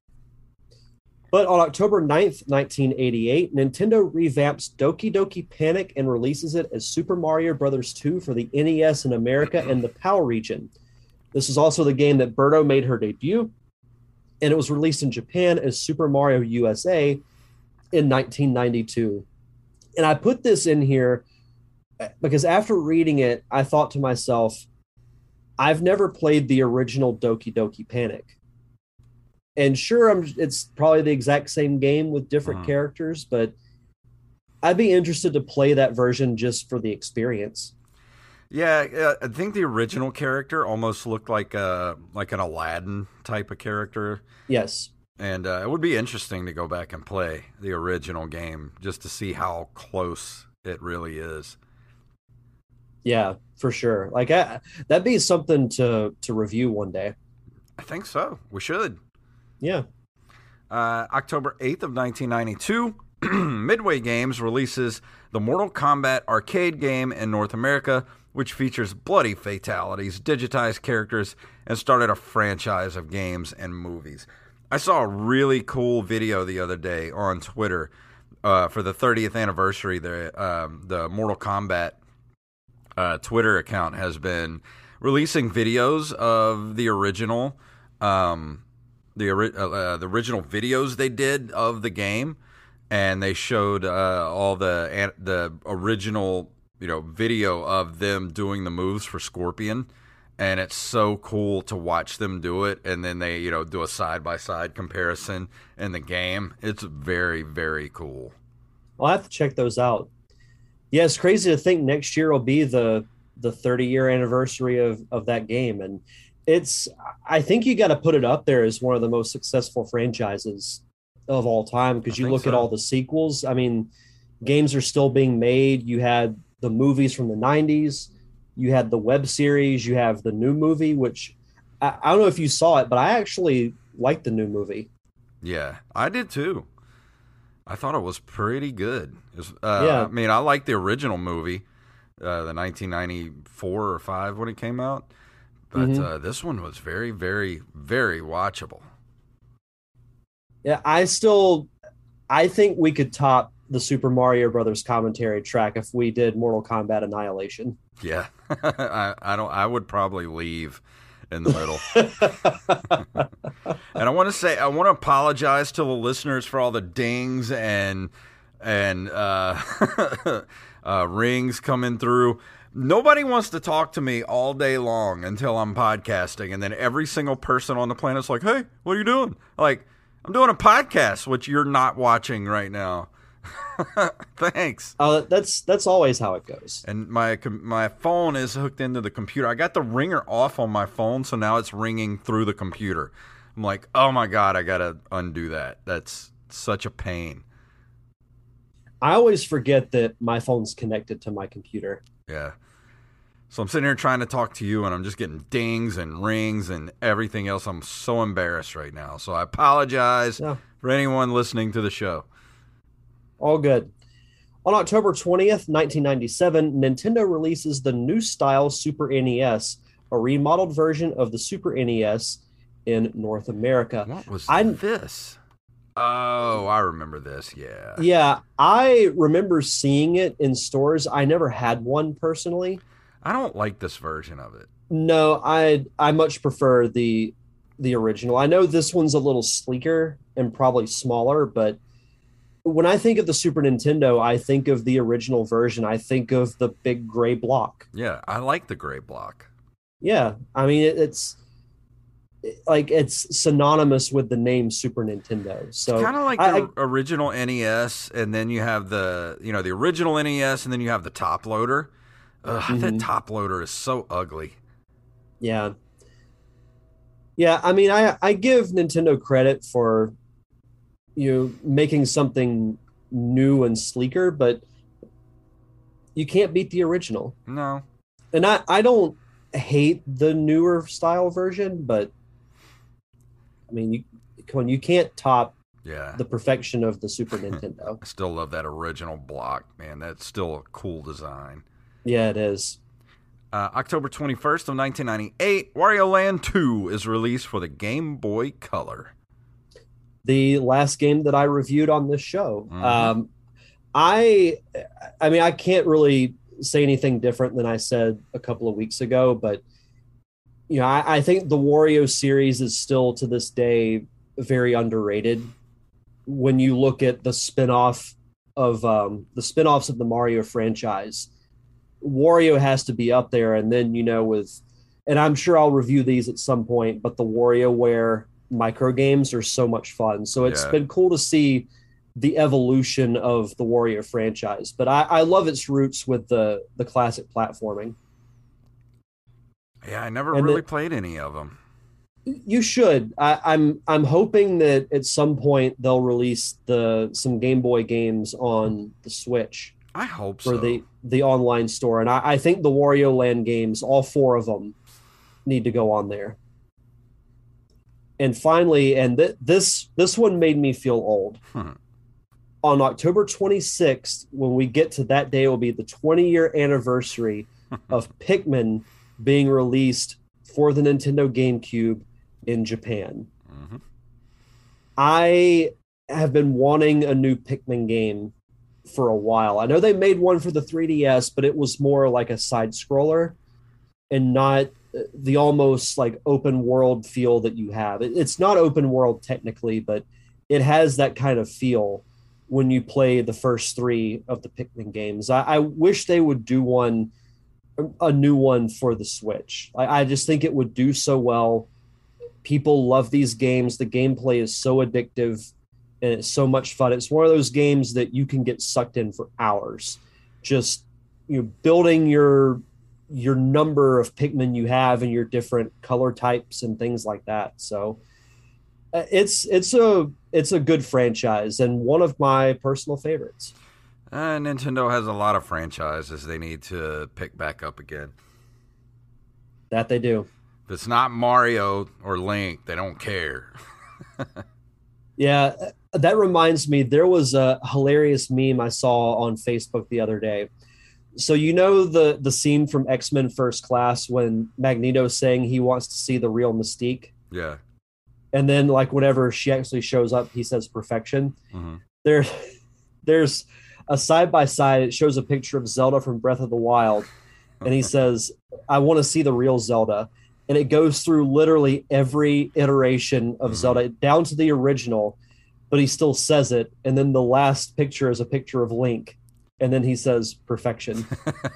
Speaker 7: But on October 9th, 1988, Nintendo revamps Doki Doki Panic and releases it as Super Mario Bros. 2 for the NES in America and the PAL region. This is also the game that Birdo made her debut, and it was released in Japan as Super Mario USA in 1992. And I put this in here because after reading it, I thought to myself, I've never played the original Doki Doki Panic. And sure, it's probably the exact same game with different characters, but I'd be interested to play that version just for the experience.
Speaker 5: Yeah, I think the original character almost looked like an Aladdin type of character.
Speaker 7: Yes.
Speaker 5: And it would be interesting to go back and play the original game just to see how close it really is.
Speaker 7: Yeah, for sure. Like, that'd be something to review one day.
Speaker 5: I think so. We should.
Speaker 7: Yeah.
Speaker 5: October 8th of 1992, Midway Games releases the Mortal Kombat arcade game in North America, which features bloody fatalities, digitized characters, and started a franchise of games and movies. I saw a really cool video the other day on Twitter for the 30th anniversary. The Mortal Kombat Twitter account has been releasing videos of the original the original videos they did of the game, and they showed all the original video of them doing the moves for Scorpion, and it's so cool to watch them do it, and then they do a side-by-side comparison in the game. It's very, very cool.
Speaker 7: I'll have to check those out. Yeah, it's crazy to think next year will be the 30-year anniversary of that game, and I think you got to put it up there as one of the most successful franchises of all time, because you look at all the sequels. I mean, games are still being made. You had the movies from the 90s. You had the web series. You have the new movie, which I don't know if you saw it, but I actually liked the new movie.
Speaker 5: Yeah, I did too. I thought it was pretty good.
Speaker 7: Yeah.
Speaker 5: I mean, I liked the original movie, the 1994 or 5 when it came out. But this one was very, very, very watchable.
Speaker 7: Yeah, I think we could top the Super Mario Brothers commentary track if we did Mortal Kombat Annihilation.
Speaker 5: Yeah, I would probably leave in the middle. And I want to apologize to the listeners for all the dings and and rings coming through. Nobody wants to talk to me all day long until I'm podcasting, and then every single person on the planet's like, "Hey, what are you doing?" Like, I'm doing a podcast, which you're not watching right now. Thanks.
Speaker 7: That's always how it goes.
Speaker 5: And my phone is hooked into the computer. I got the ringer off on my phone, so now it's ringing through the computer. I'm like, oh my God, I gotta undo that. That's such a pain.
Speaker 7: I always forget that my phone's connected to my computer.
Speaker 5: Yeah. So I'm sitting here trying to talk to you, and I'm just getting dings and rings and everything else. I'm so embarrassed right now. So I apologize for anyone listening to the show.
Speaker 7: All good. On October 20th, 1997, Nintendo releases the new style Super NES, a remodeled version of the Super NES in North America.
Speaker 5: What was this? Oh, I remember this. Yeah.
Speaker 7: Yeah, I remember seeing it in stores. I never had one personally.
Speaker 5: I don't like this version of it.
Speaker 7: No, I much prefer the original. I know this one's a little sleeker and probably smaller, but when I think of the Super Nintendo, I think of the original version. I think of the big gray block.
Speaker 5: Yeah, I like the gray block.
Speaker 7: Yeah, I mean it's synonymous with the name Super Nintendo. So
Speaker 5: it's kind of like the original NES, and then you have the original NES, and then you have the top loader. That top loader is so ugly.
Speaker 7: Yeah. Yeah, I mean, I give Nintendo credit for making something new and sleeker, but you can't beat the original.
Speaker 5: No.
Speaker 7: And I don't hate the newer style version, but I mean, you can't top the perfection of the Super Nintendo.
Speaker 5: I still love that original block, man. That's still a cool design.
Speaker 7: Yeah, it is.
Speaker 5: October 21st of 1998, Wario Land 2 is released for the Game Boy Color.
Speaker 7: The last game that I reviewed on this show. Mm-hmm. I mean, I can't really say anything different than I said a couple of weeks ago, but I think the Wario series is still to this day very underrated. When you look at the spinoffs of the Mario franchise, Wario has to be up there. And then, and I'm sure I'll review these at some point, but the WarioWare micro games are so much fun. So it's been cool to see the evolution of the Wario franchise, but I love its roots with the classic platforming.
Speaker 5: Yeah, I never really played any of them.
Speaker 7: You should. I'm hoping that at some point they'll release some Game Boy games on the Switch.
Speaker 5: I hope
Speaker 7: for
Speaker 5: so.
Speaker 7: the online store, and I think the Wario Land games, all 4 of them, need to go on there. And finally, and this one made me feel old. On October 26th, when we get to that day, it will be the 20-year anniversary of Pikmin being released for the Nintendo GameCube in Japan. Mm-hmm. I have been wanting a new Pikmin game for a while. I know they made one for the 3DS, but it was more like a side scroller and not the almost like open world feel that you have. It's not open world technically, but it has that kind of feel when you play the first 3 of the Pikmin games. I wish they would do a new one for the Switch. I just think it would do so well. People love these games. The gameplay is so addictive and it's so much fun. It's one of those games that you can get sucked in for hours, just building your number of Pikmin you have and your different color types and things like that. So it's a good franchise and one of my personal favorites.
Speaker 5: Nintendo has a lot of franchises they need to pick back up again.
Speaker 7: That they do.
Speaker 5: If it's not Mario or Link, they don't care.
Speaker 7: Yeah, that reminds me, there was a hilarious meme I saw on Facebook the other day. So the scene from X-Men First Class when Magneto's saying he wants to see the real Mystique?
Speaker 5: Yeah.
Speaker 7: And then whenever she actually shows up, he says perfection. Mm-hmm. There's a side-by-side. It shows a picture of Zelda from Breath of the Wild. And he says, I want to see the real Zelda. And it goes through literally every iteration of Zelda down to the original. but he still says it. And then the last picture is a picture of Link. And then he says perfection.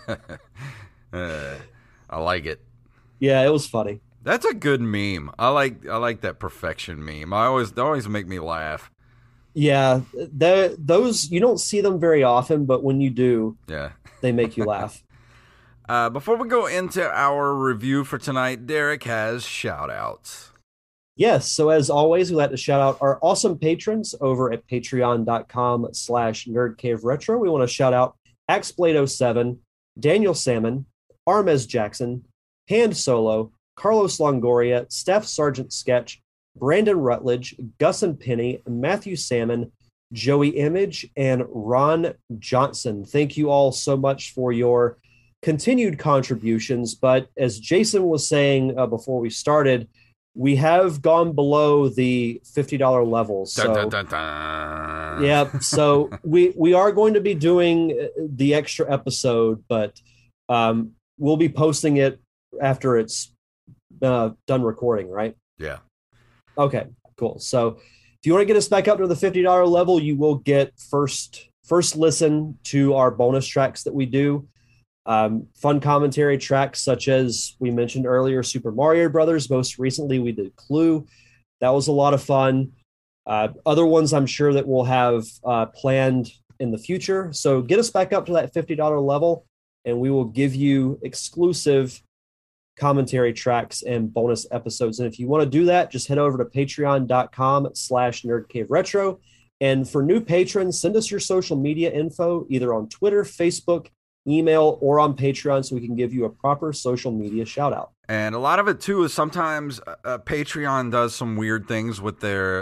Speaker 5: I like it.
Speaker 7: Yeah, it was funny.
Speaker 5: That's a good meme. I like that perfection meme. They always make me laugh.
Speaker 7: Yeah, those you don't see them very often, but when you do,
Speaker 5: yeah,
Speaker 7: they make you laugh.
Speaker 5: Before we go into our review for tonight, Derek has shout outs.
Speaker 7: Yes. So as always, we like to shout out our awesome patrons over at patreon.com/nerdcaveretro. We want to shout out Axblade07, Daniel Salmon, Armez Jackson, Hand Solo, Carlos Longoria, Steph Sargent Sketch, Brandon Rutledge, Gus and Penny, Matthew Salmon, Joey Image, and Ron Johnson. Thank you all so much for your continued contributions. But as Jason was saying before we started, we have gone below the $50 level. So,
Speaker 5: dun, dun, dun, dun.
Speaker 7: Yeah, so we are going to be doing the extra episode, but we'll be posting it after it's done recording, right?
Speaker 5: Yeah.
Speaker 7: Okay, cool. So if you want to get us back up to the $50 level, you will get first listen to our bonus tracks that we do. Fun commentary tracks such as we mentioned earlier, Super Mario Brothers. Most recently, we did Clue. That was a lot of fun. Other ones I'm sure that we'll have planned in the future. So get us back up to that $50 level, and we will give you exclusive commentary tracks and bonus episodes. And if you want to do that, just head over to patreon.com/nerdcaveretro. And for new patrons, send us your social media info either on Twitter, Facebook, email, or on Patreon so we can give you a proper social media shout out.
Speaker 5: And a lot of it too is sometimes Patreon does some weird things with their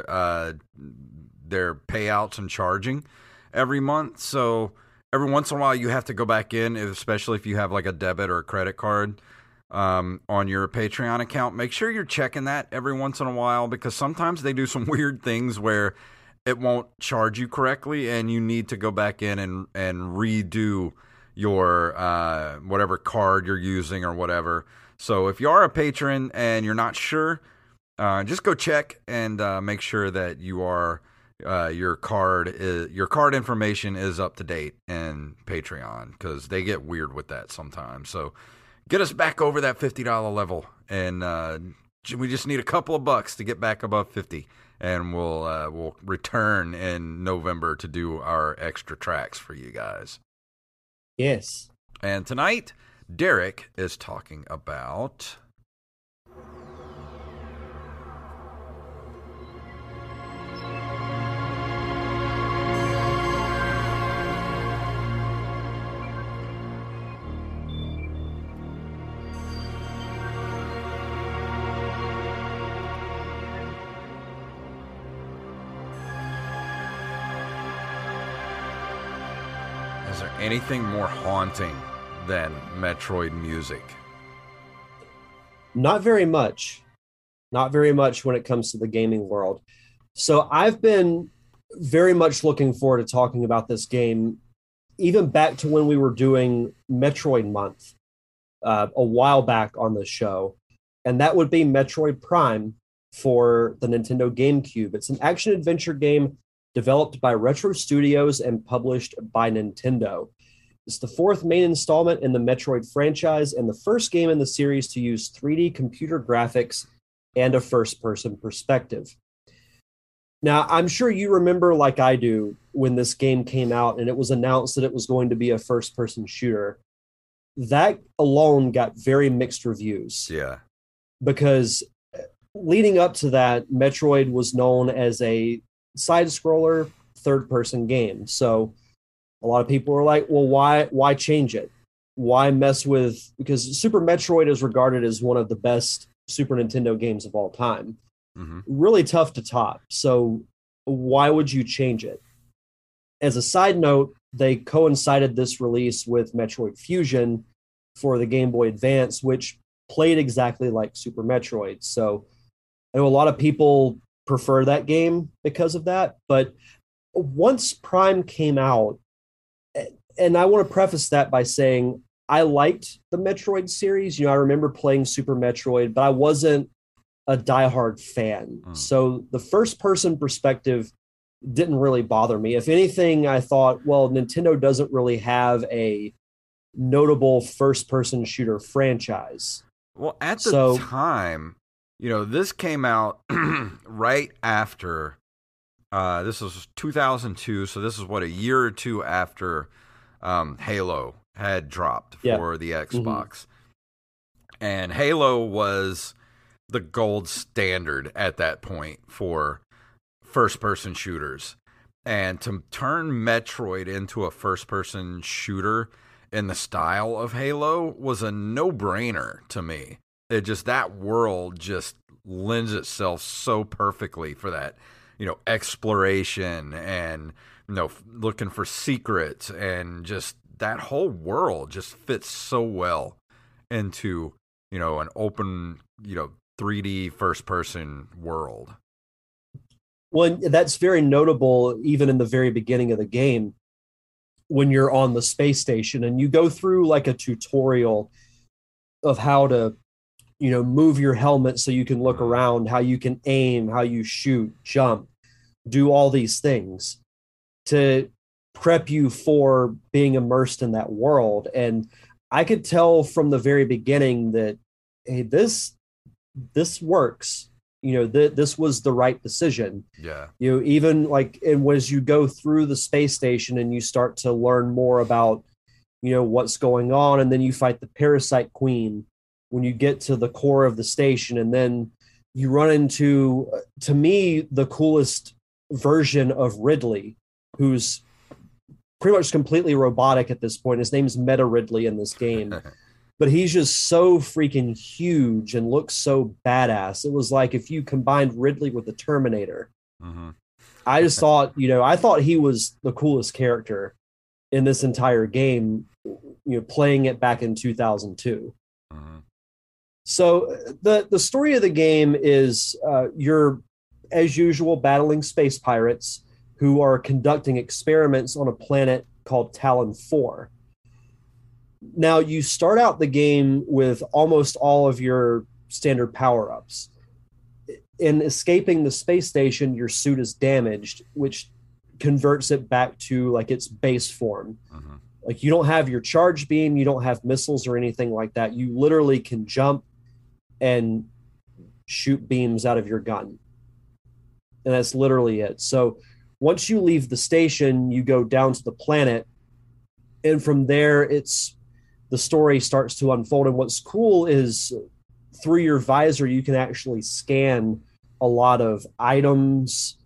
Speaker 5: payouts and charging every month. So every once in a while you have to go back in, especially if you have like a debit or a credit card on your Patreon account. Make sure you're checking that every once in a while, because sometimes they do some weird things where it won't charge you correctly and you need to go back in and redo your whatever card you're using or whatever. So if you are a patron and you're not sure, just go check and make sure that you are your card information is up to date in Patreon, because they get weird with that sometimes. So get us back over that $50 level, and we just need a couple of bucks to get back above 50, and we'll return in November to do our extra tracks for you guys.
Speaker 7: Yes.
Speaker 5: And tonight, Derek is talking about... Is there anything more haunting than Metroid music?
Speaker 7: Not very much. Not very much when it comes to the gaming world. So I've been very much looking forward to talking about this game, even back to when we were doing Metroid Month a while back on the show. And that would be Metroid Prime for the Nintendo GameCube. It's an action-adventure game developed by Retro Studios and published by Nintendo. It's the fourth main installment in the Metroid franchise and the first game in the series to use 3D computer graphics and a first-person perspective. Now, I'm sure you remember, like I do, when this game came out and it was announced that it was going to be a first-person shooter. That alone got very mixed reviews.
Speaker 5: Yeah.
Speaker 7: Because leading up to that, Metroid was known as a side-scroller, third-person game. So a lot of people were like, well, why change it? Why mess with... Because Super Metroid is regarded as one of the best Super Nintendo games of all time.
Speaker 5: Mm-hmm.
Speaker 7: Really tough to top. So why would you change it? As a side note, they coincided this release with Metroid Fusion for the Game Boy Advance, which played exactly like Super Metroid. So I know a lot of people prefer that game because of that. But once Prime came out, and I want to preface that by saying I liked the Metroid series. You know, I remember playing Super Metroid, but I wasn't a diehard fan. So the first person perspective didn't really bother me. If anything, I thought, well, Nintendo doesn't really have a notable first-person shooter franchise.
Speaker 5: Well, at the time, this came out right after. This was 2002, so this is a year or two after Halo had dropped for the Xbox. Mm-hmm. And Halo was the gold standard at that point for first-person shooters. And to turn Metroid into a first-person shooter in the style of Halo was a no-brainer to me. That world just lends itself so perfectly for that, exploration and, looking for secrets, and just that whole world just fits so well into, an open, 3D first-person world.
Speaker 7: Well, that's very notable even in the very beginning of the game when you're on the space station and you go through like a tutorial of how to, move your helmet so you can look around, how you can aim, how you shoot, jump, do all these things to prep you for being immersed in that world. And I could tell from the very beginning that, hey, this works. This was the right decision.
Speaker 5: Yeah.
Speaker 7: Even like, and as you go through the space station and you start to learn more about, what's going on, and then you fight the Parasite Queen when you get to the core of the station, and then you run into, to me, the coolest version of Ridley, who's pretty much completely robotic at this point. His name's Meta Ridley in this game. But he's just so freaking huge and looks so badass. It was like if you combined Ridley with the Terminator. Mm-hmm. I just thought, I thought he was the coolest character in this entire game, playing it back in 2002. Mm-hmm. So the story of the game is you're, as usual, battling space pirates who are conducting experiments on a planet called Talon 4. Now, you start out the game with almost all of your standard power-ups. In escaping the space station, your suit is damaged, which converts it back to like its base form. Mm-hmm. Like you don't have your charge beam, you don't have missiles or anything like that. You literally can jump and shoot beams out of your gun. And that's literally it. So once you leave the station, you go down to the planet. And from there, the story starts to unfold. And what's cool is through your visor, you can actually scan a lot of items,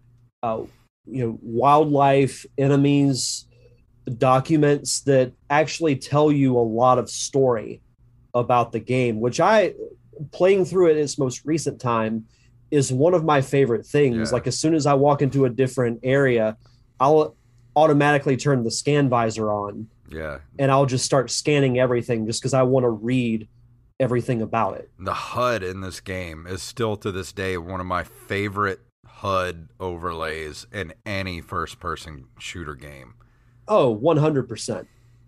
Speaker 7: wildlife, enemies, documents that actually tell you a lot of story about the game, which playing through it in its most recent time is one of my favorite things. Yeah. Like as soon as I walk into a different area, I'll automatically turn the scan visor on.
Speaker 5: Yeah.
Speaker 7: And I'll just start scanning everything just because I want to read everything about it.
Speaker 5: The HUD in this game is still to this day one of my favorite HUD overlays in any first-person shooter game.
Speaker 7: Oh, 100%.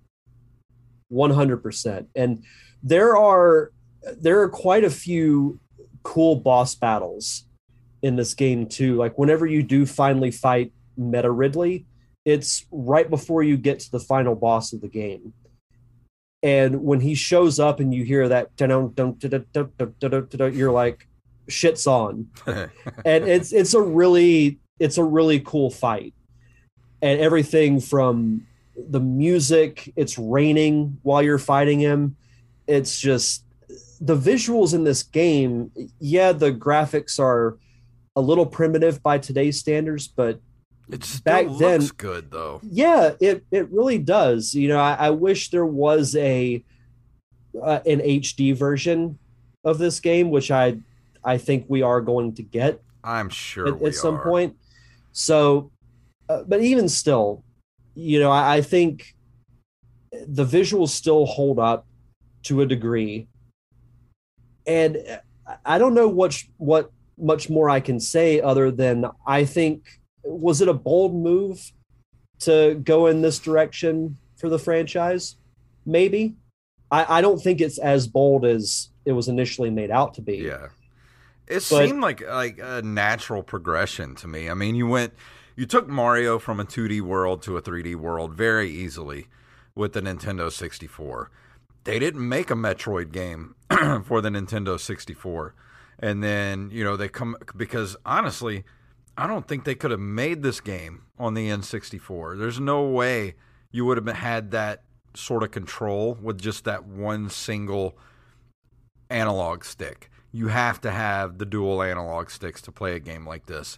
Speaker 7: 100%. And there are quite a few cool boss battles in this game too. Like whenever you do finally fight Meta Ridley, it's right before you get to the final boss of the game. And when he shows up and you hear that, you're like, shit's on. And it's a really cool fight. And everything from the music, it's raining while you're fighting him. It's just the visuals in this game. Yeah, the graphics are a little primitive by today's standards, but
Speaker 5: it still looks good though.
Speaker 7: Yeah, it really does. I wish there was an HD version of this game, which I think we are going to get.
Speaker 5: I'm sure
Speaker 7: at some point. So, but even still, I think the visuals still hold up to a degree. And I don't know what much more I can say other than I think, was it a bold move to go in this direction for the franchise? Maybe. I don't think it's as bold as it was initially made out to be.
Speaker 5: Yeah. It seemed like a natural progression to me. I mean, you went you took Mario from a 2D world to a 3D world very easily with the Nintendo 64. They didn't make a Metroid game for the Nintendo 64. And then, they come, because honestly, I don't think they could have made this game on the N64. There's no way you would have had that sort of control with just that one single analog stick. You have to have the dual analog sticks to play a game like this.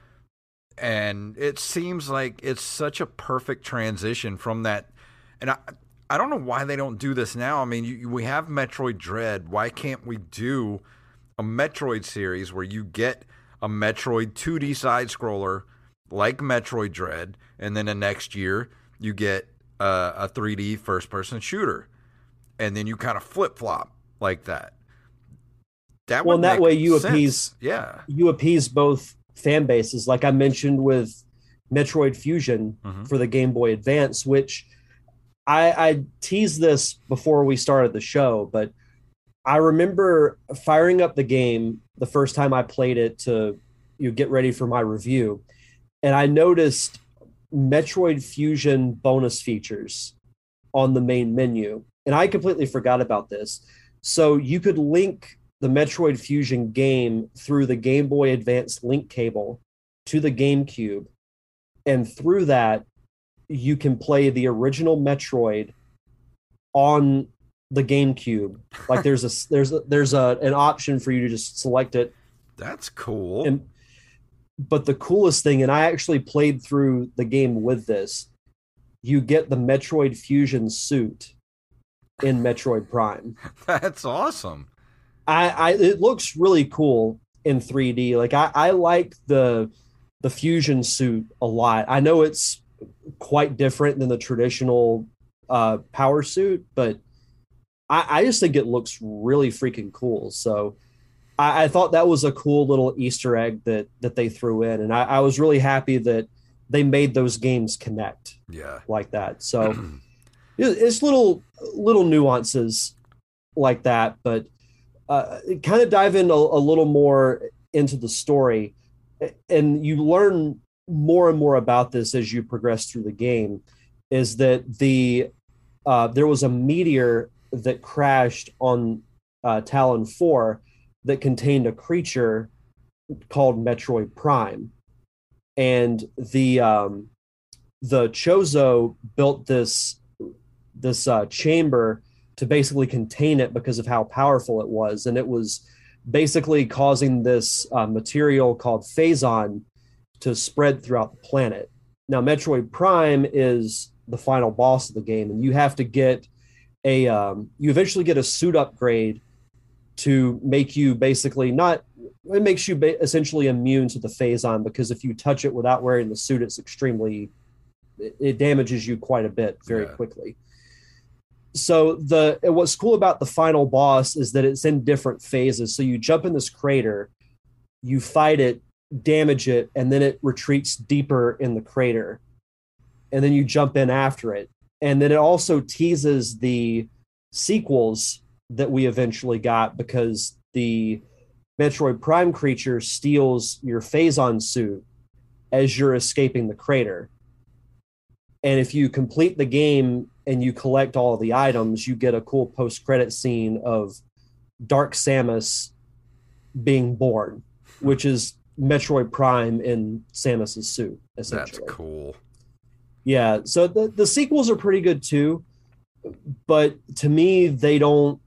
Speaker 5: And it seems like it's such a perfect transition from that. And I don't know why they don't do this now. I mean, we have Metroid Dread. Why can't we do a Metroid series where you get a Metroid 2D side-scroller like Metroid Dread, and then the next year you get a 3D first-person shooter, and then you kind of flip-flop like that. That way you appease
Speaker 7: both fan bases, like I mentioned with Metroid Fusion for the Game Boy Advance, which I teased this before we started the show, but I remember firing up the game the first time I played it to get ready for my review, and I noticed Metroid Fusion bonus features on the main menu, and I completely forgot about this. So you could link the Metroid Fusion game through the Game Boy Advance link cable to the GameCube, and through that you can play the original Metroid on the GameCube. Like there's an option for you to just select it.
Speaker 5: That's cool.
Speaker 7: But the coolest thing, and I actually played through the game with this, you get the Metroid Fusion suit in Metroid Prime.
Speaker 5: That's awesome.
Speaker 7: It looks really cool in 3D. Like I like the Fusion suit a lot. I know it's quite different than the traditional power suit, but I just think it looks really freaking cool. So I thought that was a cool little Easter egg that they threw in, and I was really happy that they made those games connect like that. So it's little nuances like that, but kind of dive in a little more into the story, and you learn more and more about this as you progress through the game, is that there was a meteor that crashed on Talon 4 that contained a creature called Metroid Prime. And the Chozo built this chamber to basically contain it because of how powerful it was. And it was basically causing this material called Phazon to spread throughout the planet. Now, Metroid Prime is the final boss of the game, and you have to get you eventually get a suit upgrade to make you basically it makes you essentially immune to the Phazon, because if you touch it without wearing the suit, it damages you quite a bit very quickly. So what's cool about the final boss is that it's in different phases. So you jump in this crater, you fight it, damage it, and then it retreats deeper in the crater. And then you jump in after it. And then it also teases the sequels that we eventually got, because the Metroid Prime creature steals your Phazon suit as you're escaping the crater. And if you complete the game and you collect all of the items, you get a cool post-credit scene of Dark Samus being born, which is Metroid Prime in Samus's suit, essentially.
Speaker 5: That's cool.
Speaker 7: Yeah, so the sequels are pretty good too, but to me they don't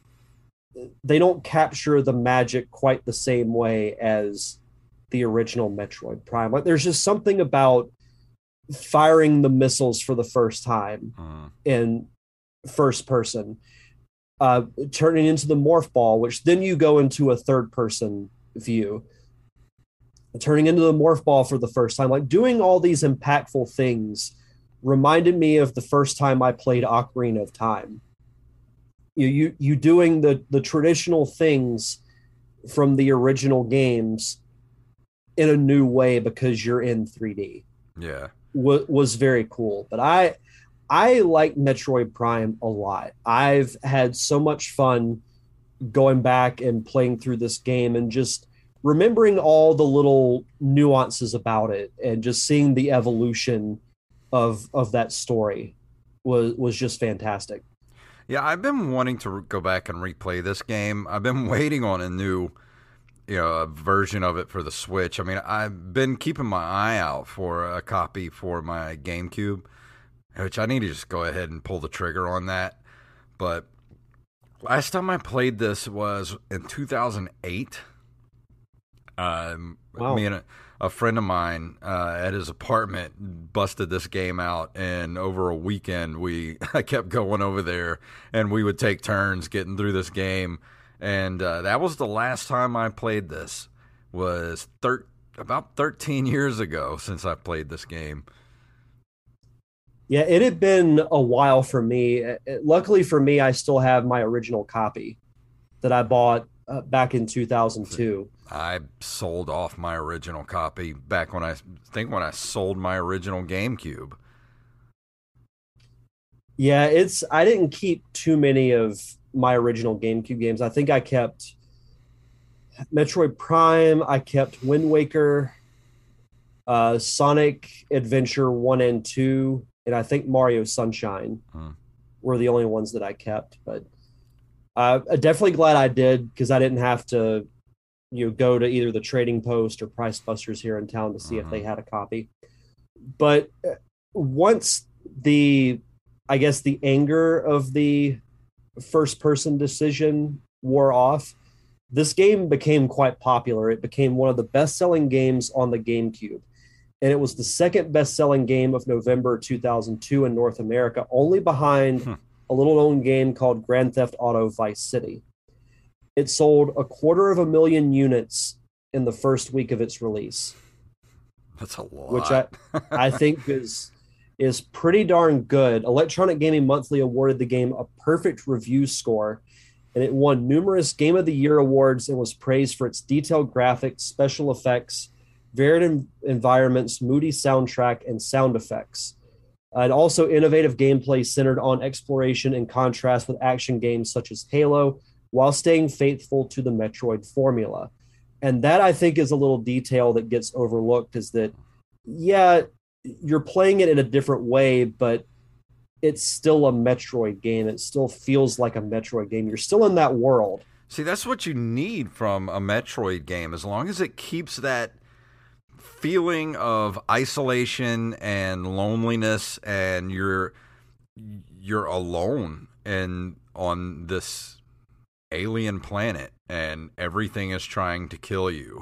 Speaker 7: capture the magic quite the same way as the original Metroid Prime. Like there's just something about firing the missiles for the first time in first person, turning into the morph ball, which then you go into a third person view, turning into the morph ball for the first time, like doing all these impactful things reminded me of the first time I played Ocarina of Time. You doing the traditional things from the original games in a new way because you're in 3D.
Speaker 5: Yeah.
Speaker 7: Was very cool. But I like Metroid Prime a lot. I've had so much fun going back and playing through this game and just remembering all the little nuances about it and just seeing the evolution of that story was just fantastic.
Speaker 5: Yeah, I've been wanting to go back and replay this game. I've been waiting on a new, a version of it for the Switch. I mean, I've been keeping my eye out for a copy for my GameCube, which I need to just go ahead and pull the trigger on that. But last time I played this was in 2008. Wow. Me and a friend of mine at his apartment busted this game out, and over a weekend I kept going over there, and we would take turns getting through this game. And that was the last time I played this. Was about 13 years ago since I played this game.
Speaker 7: Yeah, it had been a while for me. Luckily for me, I still have my original copy that I bought back in 2002.
Speaker 5: I sold off my original copy back when I sold my original GameCube.
Speaker 7: Yeah, I didn't keep too many of my original GameCube games. I think I kept Metroid Prime, I kept Wind Waker, Sonic Adventure 1 and 2, and I think Mario Sunshine were the only ones that I kept. But I'm definitely glad I did, because I didn't have to go to either the Trading Post or Price Busters here in town to see if they had a copy. But once the anger of the first-person decision wore off, this game became quite popular. It became one of the best-selling games on the GameCube. And it was the second best-selling game of November 2002 in North America, only behind a little-known game called Grand Theft Auto Vice City. It sold 250,000 units in the first week of its release.
Speaker 5: That's a lot.
Speaker 7: Which I think is pretty darn good. Electronic Gaming Monthly awarded the game a perfect review score, and it won numerous Game of the Year awards and was praised for its detailed graphics, special effects, varied environments, moody soundtrack, and sound effects. And also innovative gameplay centered on exploration in contrast with action games such as Halo, while staying faithful to the Metroid formula. And that, I think, is a little detail that gets overlooked, is that, yeah, you're playing it in a different way, but it's still a Metroid game. It still feels like a Metroid game. You're still in that world.
Speaker 5: See, that's what you need from a Metroid game. As long as it keeps that feeling of isolation and loneliness, and you're alone and on this alien planet, and everything is trying to kill you.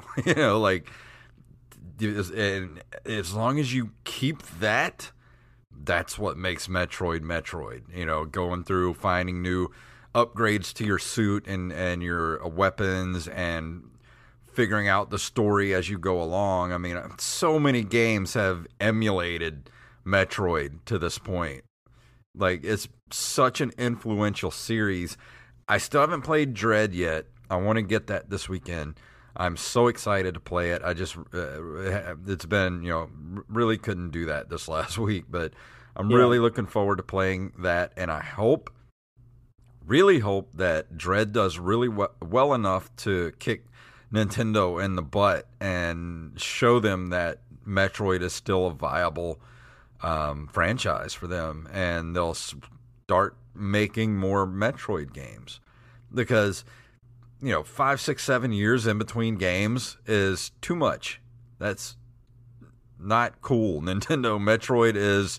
Speaker 5: And as long as you keep that, that's what makes Metroid. Going through, finding new upgrades to your suit and your weapons, and figuring out the story as you go along. I mean, so many games have emulated Metroid to this point. It's such an influential series. I still haven't played Dread yet. I want to get that this weekend. I'm so excited to play it. I just, it's been, really couldn't do that this last week, but I'm really looking forward to playing that. And I really hope that Dread does really well enough to kick Nintendo in the butt and show them that Metroid is still a viable franchise for them, and they'll start making more Metroid games, because 5, 6, 7 years in between games is too much. That's not cool. Nintendo Metroid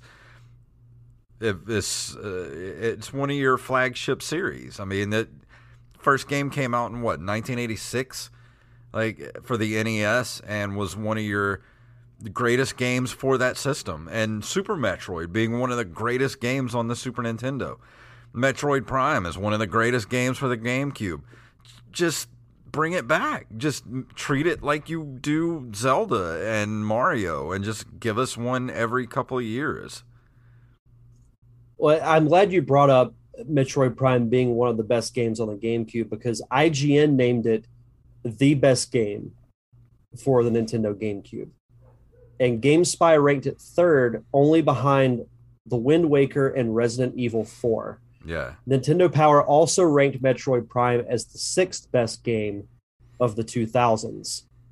Speaker 5: it's one of your flagship series. I mean, the first game came out in 1986, for the NES, and was one of your greatest games for that system. And Super Metroid being one of the greatest games on the Super Nintendo. Metroid Prime is one of the greatest games for the GameCube. Just bring it back. Just treat it like you do Zelda and Mario, and just give us one every couple of years.
Speaker 7: Well, I'm glad you brought up Metroid Prime being one of the best games on the GameCube, because IGN named it the best game for the Nintendo GameCube. And GameSpy ranked it third, only behind The Wind Waker and Resident Evil 4.
Speaker 5: Yeah.
Speaker 7: Nintendo Power also ranked Metroid Prime as the sixth best game of the 2000s.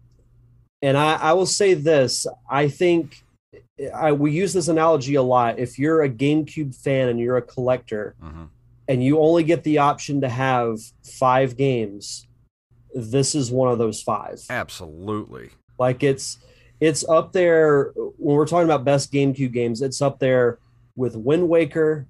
Speaker 7: And I will say this, I think we use this analogy a lot. If you're a GameCube fan and you're a collector and you only get the option to have 5 games, this is one of those 5.
Speaker 5: Absolutely.
Speaker 7: Like it's up there when we're talking about best GameCube games. It's up there with Wind Waker.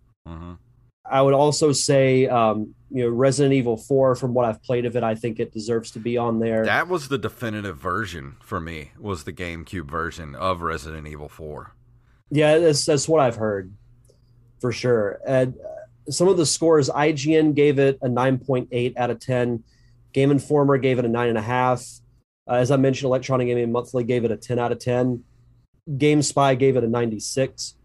Speaker 7: I would also say, Resident Evil 4. From what I've played of it, I think it deserves to be on there.
Speaker 5: That was the definitive version for me. Was the GameCube version of Resident Evil 4?
Speaker 7: Yeah, that's what I've heard, for sure. And some of the scores, IGN gave it a 9.8 out of 10. Game Informer gave it a 9.5. As I mentioned, Electronic Gaming Monthly gave it a 10 out of 10. GameSpy gave it a 96.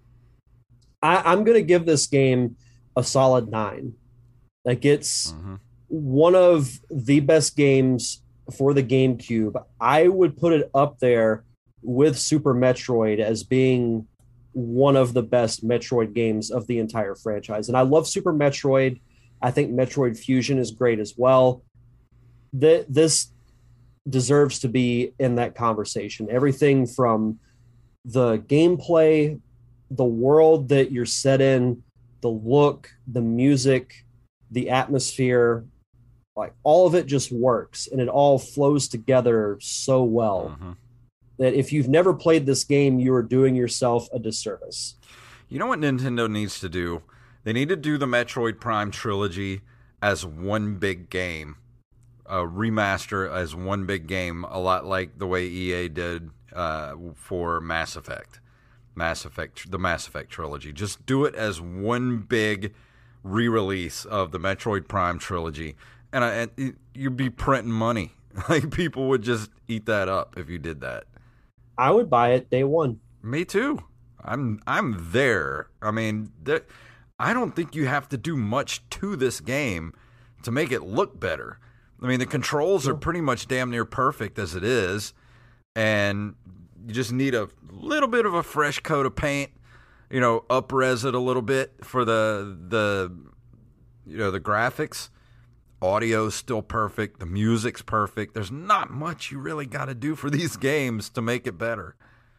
Speaker 7: I'm going to give this game a solid 9. Like, it's one of the best games for the GameCube. I would put it up there with Super Metroid as being one of the best Metroid games of the entire franchise. And I love Super Metroid. I think Metroid Fusion is great as well. This deserves to be in that conversation. Everything from the gameplay, the world that you're set in, the look, the music, the atmosphere, like all of it just works, and it all flows together so well that if you've never played this game, you are doing yourself a disservice.
Speaker 5: You know what Nintendo needs to do? They need to do the Metroid Prime trilogy as one big game, a remaster as one big game, a lot like the way EA did for Mass Effect. The Mass Effect trilogy. Just do it as one big re-release of the Metroid Prime trilogy, and you'd be printing money. Like, people would just eat that up if you did that.
Speaker 7: I would buy it day one.
Speaker 5: Me too. I'm there. I mean, I don't think you have to do much to this game to make it look better. I mean, the controls are pretty much damn near perfect as it is, and you just need a little bit of a fresh coat of paint, up-res it a little bit for the graphics. Audio's still perfect. The music's perfect. There's not much you really got to do for these games to make it better.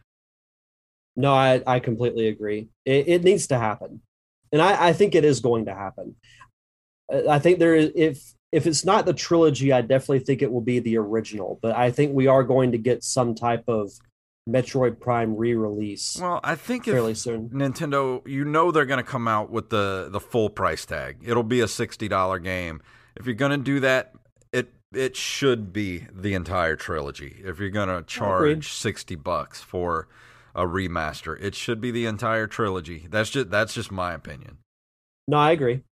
Speaker 7: No, I completely agree. It needs to happen. And I think it is going to happen. I think there is, if it's not the trilogy, I definitely think it will be the original. But I think we are going to get some type of Metroid Prime re-release.
Speaker 5: Well, I think
Speaker 7: fairly soon.
Speaker 5: Nintendo, they're going to come out with the full price tag. It'll be a $60 game. If you're going to do that, it should be the entire trilogy. If you're going to charge $60 for a remaster, it should be the entire trilogy. That's just my opinion.
Speaker 7: No, I agree.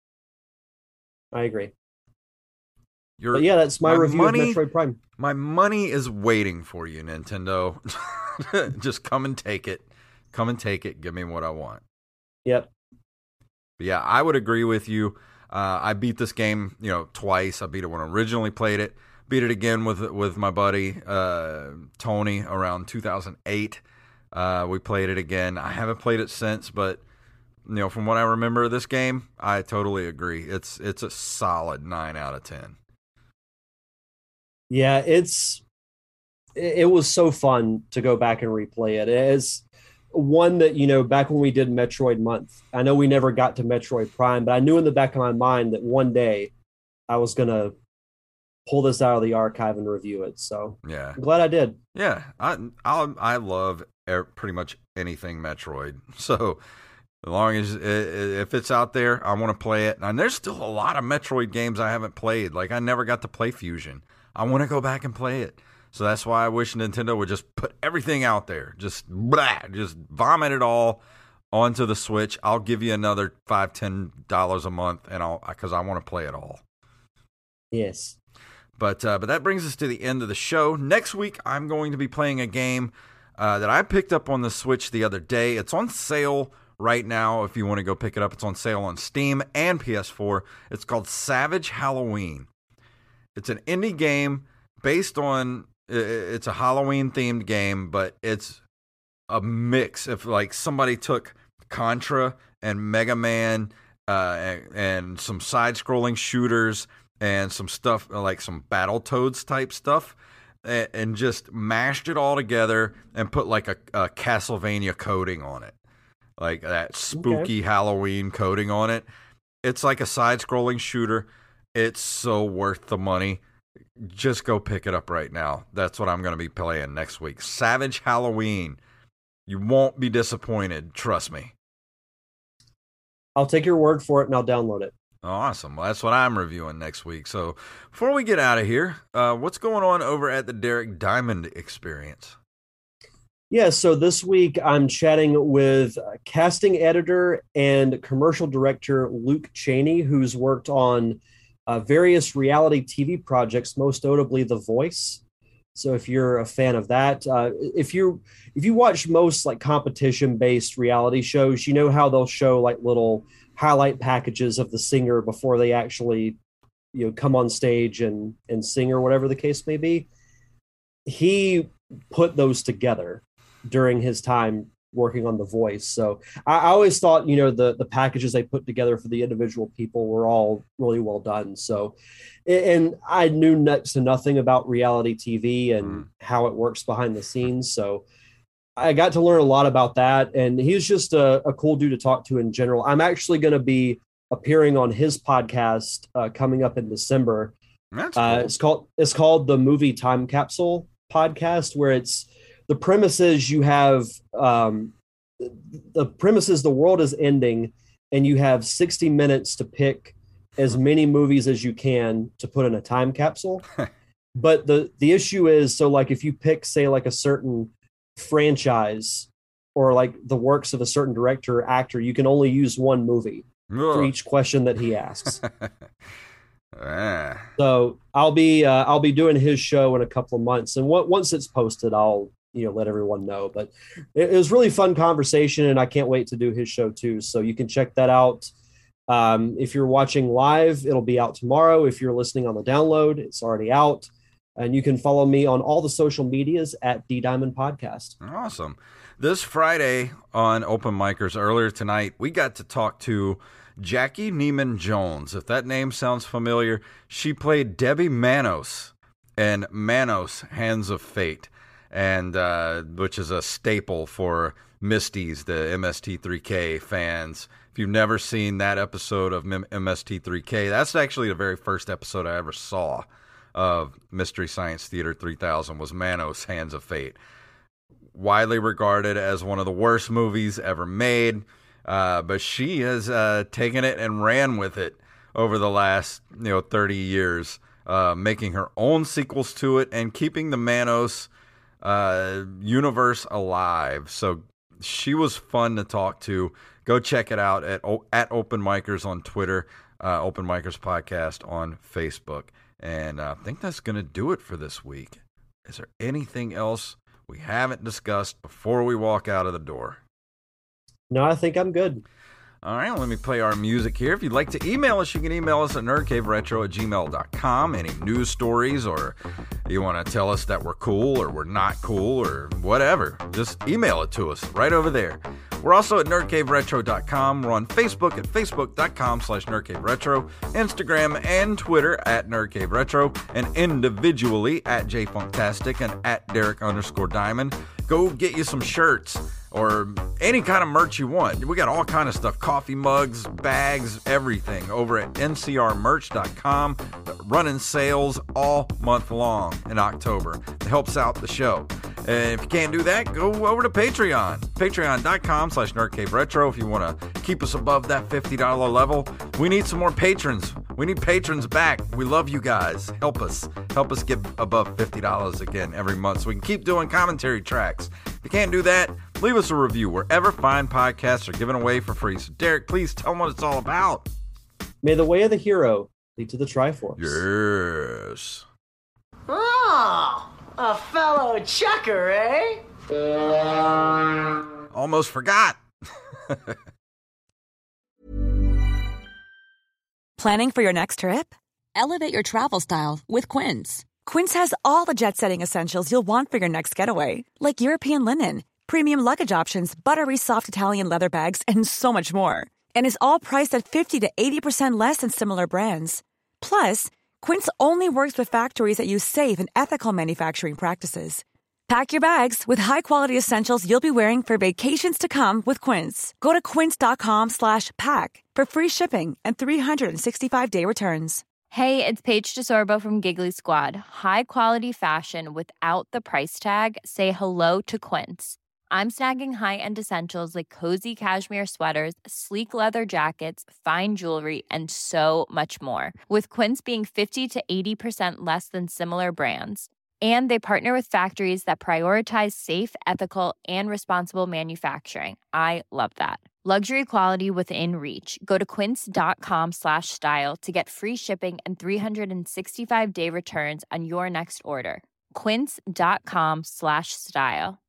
Speaker 7: But yeah, that's my review of Metroid Prime.
Speaker 5: My money is waiting for you, Nintendo. Just come and take it. Come and take it. Give me what I want.
Speaker 7: Yep.
Speaker 5: But yeah, I would agree with you. I beat this game, twice. I beat it when I originally played it. Beat it again with my buddy Tony around 2008. We played it again. I haven't played it since, but from what I remember of this game, I totally agree. It's a solid 9 out of 10.
Speaker 7: Yeah, it was so fun to go back and replay it. It's one that, back when we did Metroid Month, I know we never got to Metroid Prime, but I knew in the back of my mind that one day I was going to pull this out of the archive and review it. So
Speaker 5: yeah,
Speaker 7: I'm glad I did.
Speaker 5: Yeah, I love pretty much anything Metroid. So as long as if it's out there, I want to play it. And there's still a lot of Metroid games I haven't played. Like, I never got to play Fusion. I want to go back and play it. So that's why I wish Nintendo would just put everything out there. Just vomit it all onto the Switch. I'll give you another $5-10 a month, and because I want to play it all.
Speaker 7: Yes.
Speaker 5: But that brings us to the end of the show. Next week, I'm going to be playing a game that I picked up on the Switch the other day. It's on sale right now. If you want to go pick it up, it's on sale on Steam and PS4. It's called Savage Halloween. It's an indie game based on, it's a Halloween-themed game, but it's a mix of, like, somebody took Contra and Mega Man and some side-scrolling shooters and some stuff, like some Battletoads type stuff, and just mashed it all together and put like a Castlevania coating on it, like that spooky Halloween coating on it. It's like a side-scrolling shooter. It's so worth the money. Just go pick it up right now. That's what I'm going to be playing next week. Savage Halloween. You won't be disappointed. Trust me.
Speaker 7: I'll take your word for it and I'll download it.
Speaker 5: Awesome. Well, that's what I'm reviewing next week. So before we get out of here, what's going on over at the Derek Diamond Experience?
Speaker 7: Yeah, so this week I'm chatting with casting editor and commercial director Luke Cheney, who's worked on various reality TV projects, most notably The Voice. So if you're a fan of that, if you watch most like competition-based reality shows, you know how they'll show like little highlight packages of the singer before they actually, come on stage and sing or whatever the case may be. He put those together during his time working on The Voice. So I always thought, the packages they put together for the individual people were all really well done. So, and I knew next to nothing about reality TV and how it works behind the scenes. So I got to learn a lot about that. And he's just a cool dude to talk to in general. I'm actually going to be appearing on his podcast coming up in December.
Speaker 5: That's cool.
Speaker 7: It's called the Movie Time Capsule Podcast, where the premise is you have the world is ending and you have 60 minutes to pick as many movies as you can to put in a time capsule. But the issue is, so like if you pick, say, like a certain franchise or like the works of a certain director or actor, you can only use one movie for each question that he asks. So I'll be doing his show in a couple of months, and once it's posted, I'll let everyone know. But it was really fun conversation, and I can't wait to do his show too. So you can check that out. If you're watching live, it'll be out tomorrow. If you're listening on the download, it's already out. And you can follow me on all the social medias at D Diamond Podcast.
Speaker 5: Awesome. This Friday on Open Micers, earlier tonight, we got to talk to Jackie Neiman Jones. If that name sounds familiar, she played Debbie Manos in Manos, Hands of Fate, and which is a staple for Misties, the MST3K fans. If you've never seen that episode of MST3K, that's actually the very first episode I ever saw of Mystery Science Theater 3000 was Manos, Hands of Fate. Widely regarded as one of the worst movies ever made, but she has taken it and ran with it over the last 30 years, making her own sequels to it and keeping the Manos universe alive. So she was fun to talk to. Go check it out at Open Micers on Twitter, Open Micers Podcast on Facebook. And I think that's going to do it for this week. Is there anything else we haven't discussed before we walk out of the door?
Speaker 7: No, I think I'm good.
Speaker 5: All right, let me play our music here. If you'd like to email us, you can email us at nerdcaveretro@gmail.com. Any news stories, or you want to tell us that we're cool or we're not cool or whatever, just email it to us right over there. We're also at nerdcaveretro.com. We're on Facebook at facebook.com/nerdcaveretro, Instagram and Twitter at nerdcaveretro, and individually at jfunktastic and at Derek_Diamond. Go get you some shirts or any kind of merch you want. We got all kind of stuff, coffee mugs, bags, everything over at ncrmerch.com. Running sales all month long in October. It helps out the show. And if you can't do that, go over to Patreon. Patreon.com/nerdcaveretro if you want to keep us above that $50 level. We need some more patrons. We need patrons back. We love you guys. Help us. Help us get above $50 again every month so we can keep doing commentary tracks. If you can't do that, leave us a review wherever fine podcasts are given away for free. So, Derek, please tell them what it's all about.
Speaker 7: May the way of the hero lead to the Triforce.
Speaker 5: Yes.
Speaker 13: Oh, a fellow checker, eh?
Speaker 5: Almost forgot.
Speaker 8: Planning for your next trip? Elevate your travel style with Quince. Quince has all the jet-setting essentials you'll want for your next getaway, like European linen, premium luggage options, buttery soft Italian leather bags, and so much more. And is all priced at 50 to 80% less than similar brands. Plus,
Speaker 14: Quince only works with factories that use safe and ethical manufacturing practices. Pack your bags with high-quality essentials you'll be wearing for vacations to come with Quince. Go to quince.com/pack for free shipping and 365-day returns.
Speaker 15: Hey, it's Paige DeSorbo from Giggly Squad. High quality fashion without the price tag. Say hello to Quince. I'm snagging high-end essentials like cozy cashmere sweaters, sleek leather jackets, fine jewelry, and so much more. With Quince being 50 to 80% less than similar brands. And they partner with factories that prioritize safe, ethical, and responsible manufacturing. I love that. Luxury quality within reach. Go to quince.com/style to get free shipping and 365-day returns on your next order. Quince.com/style.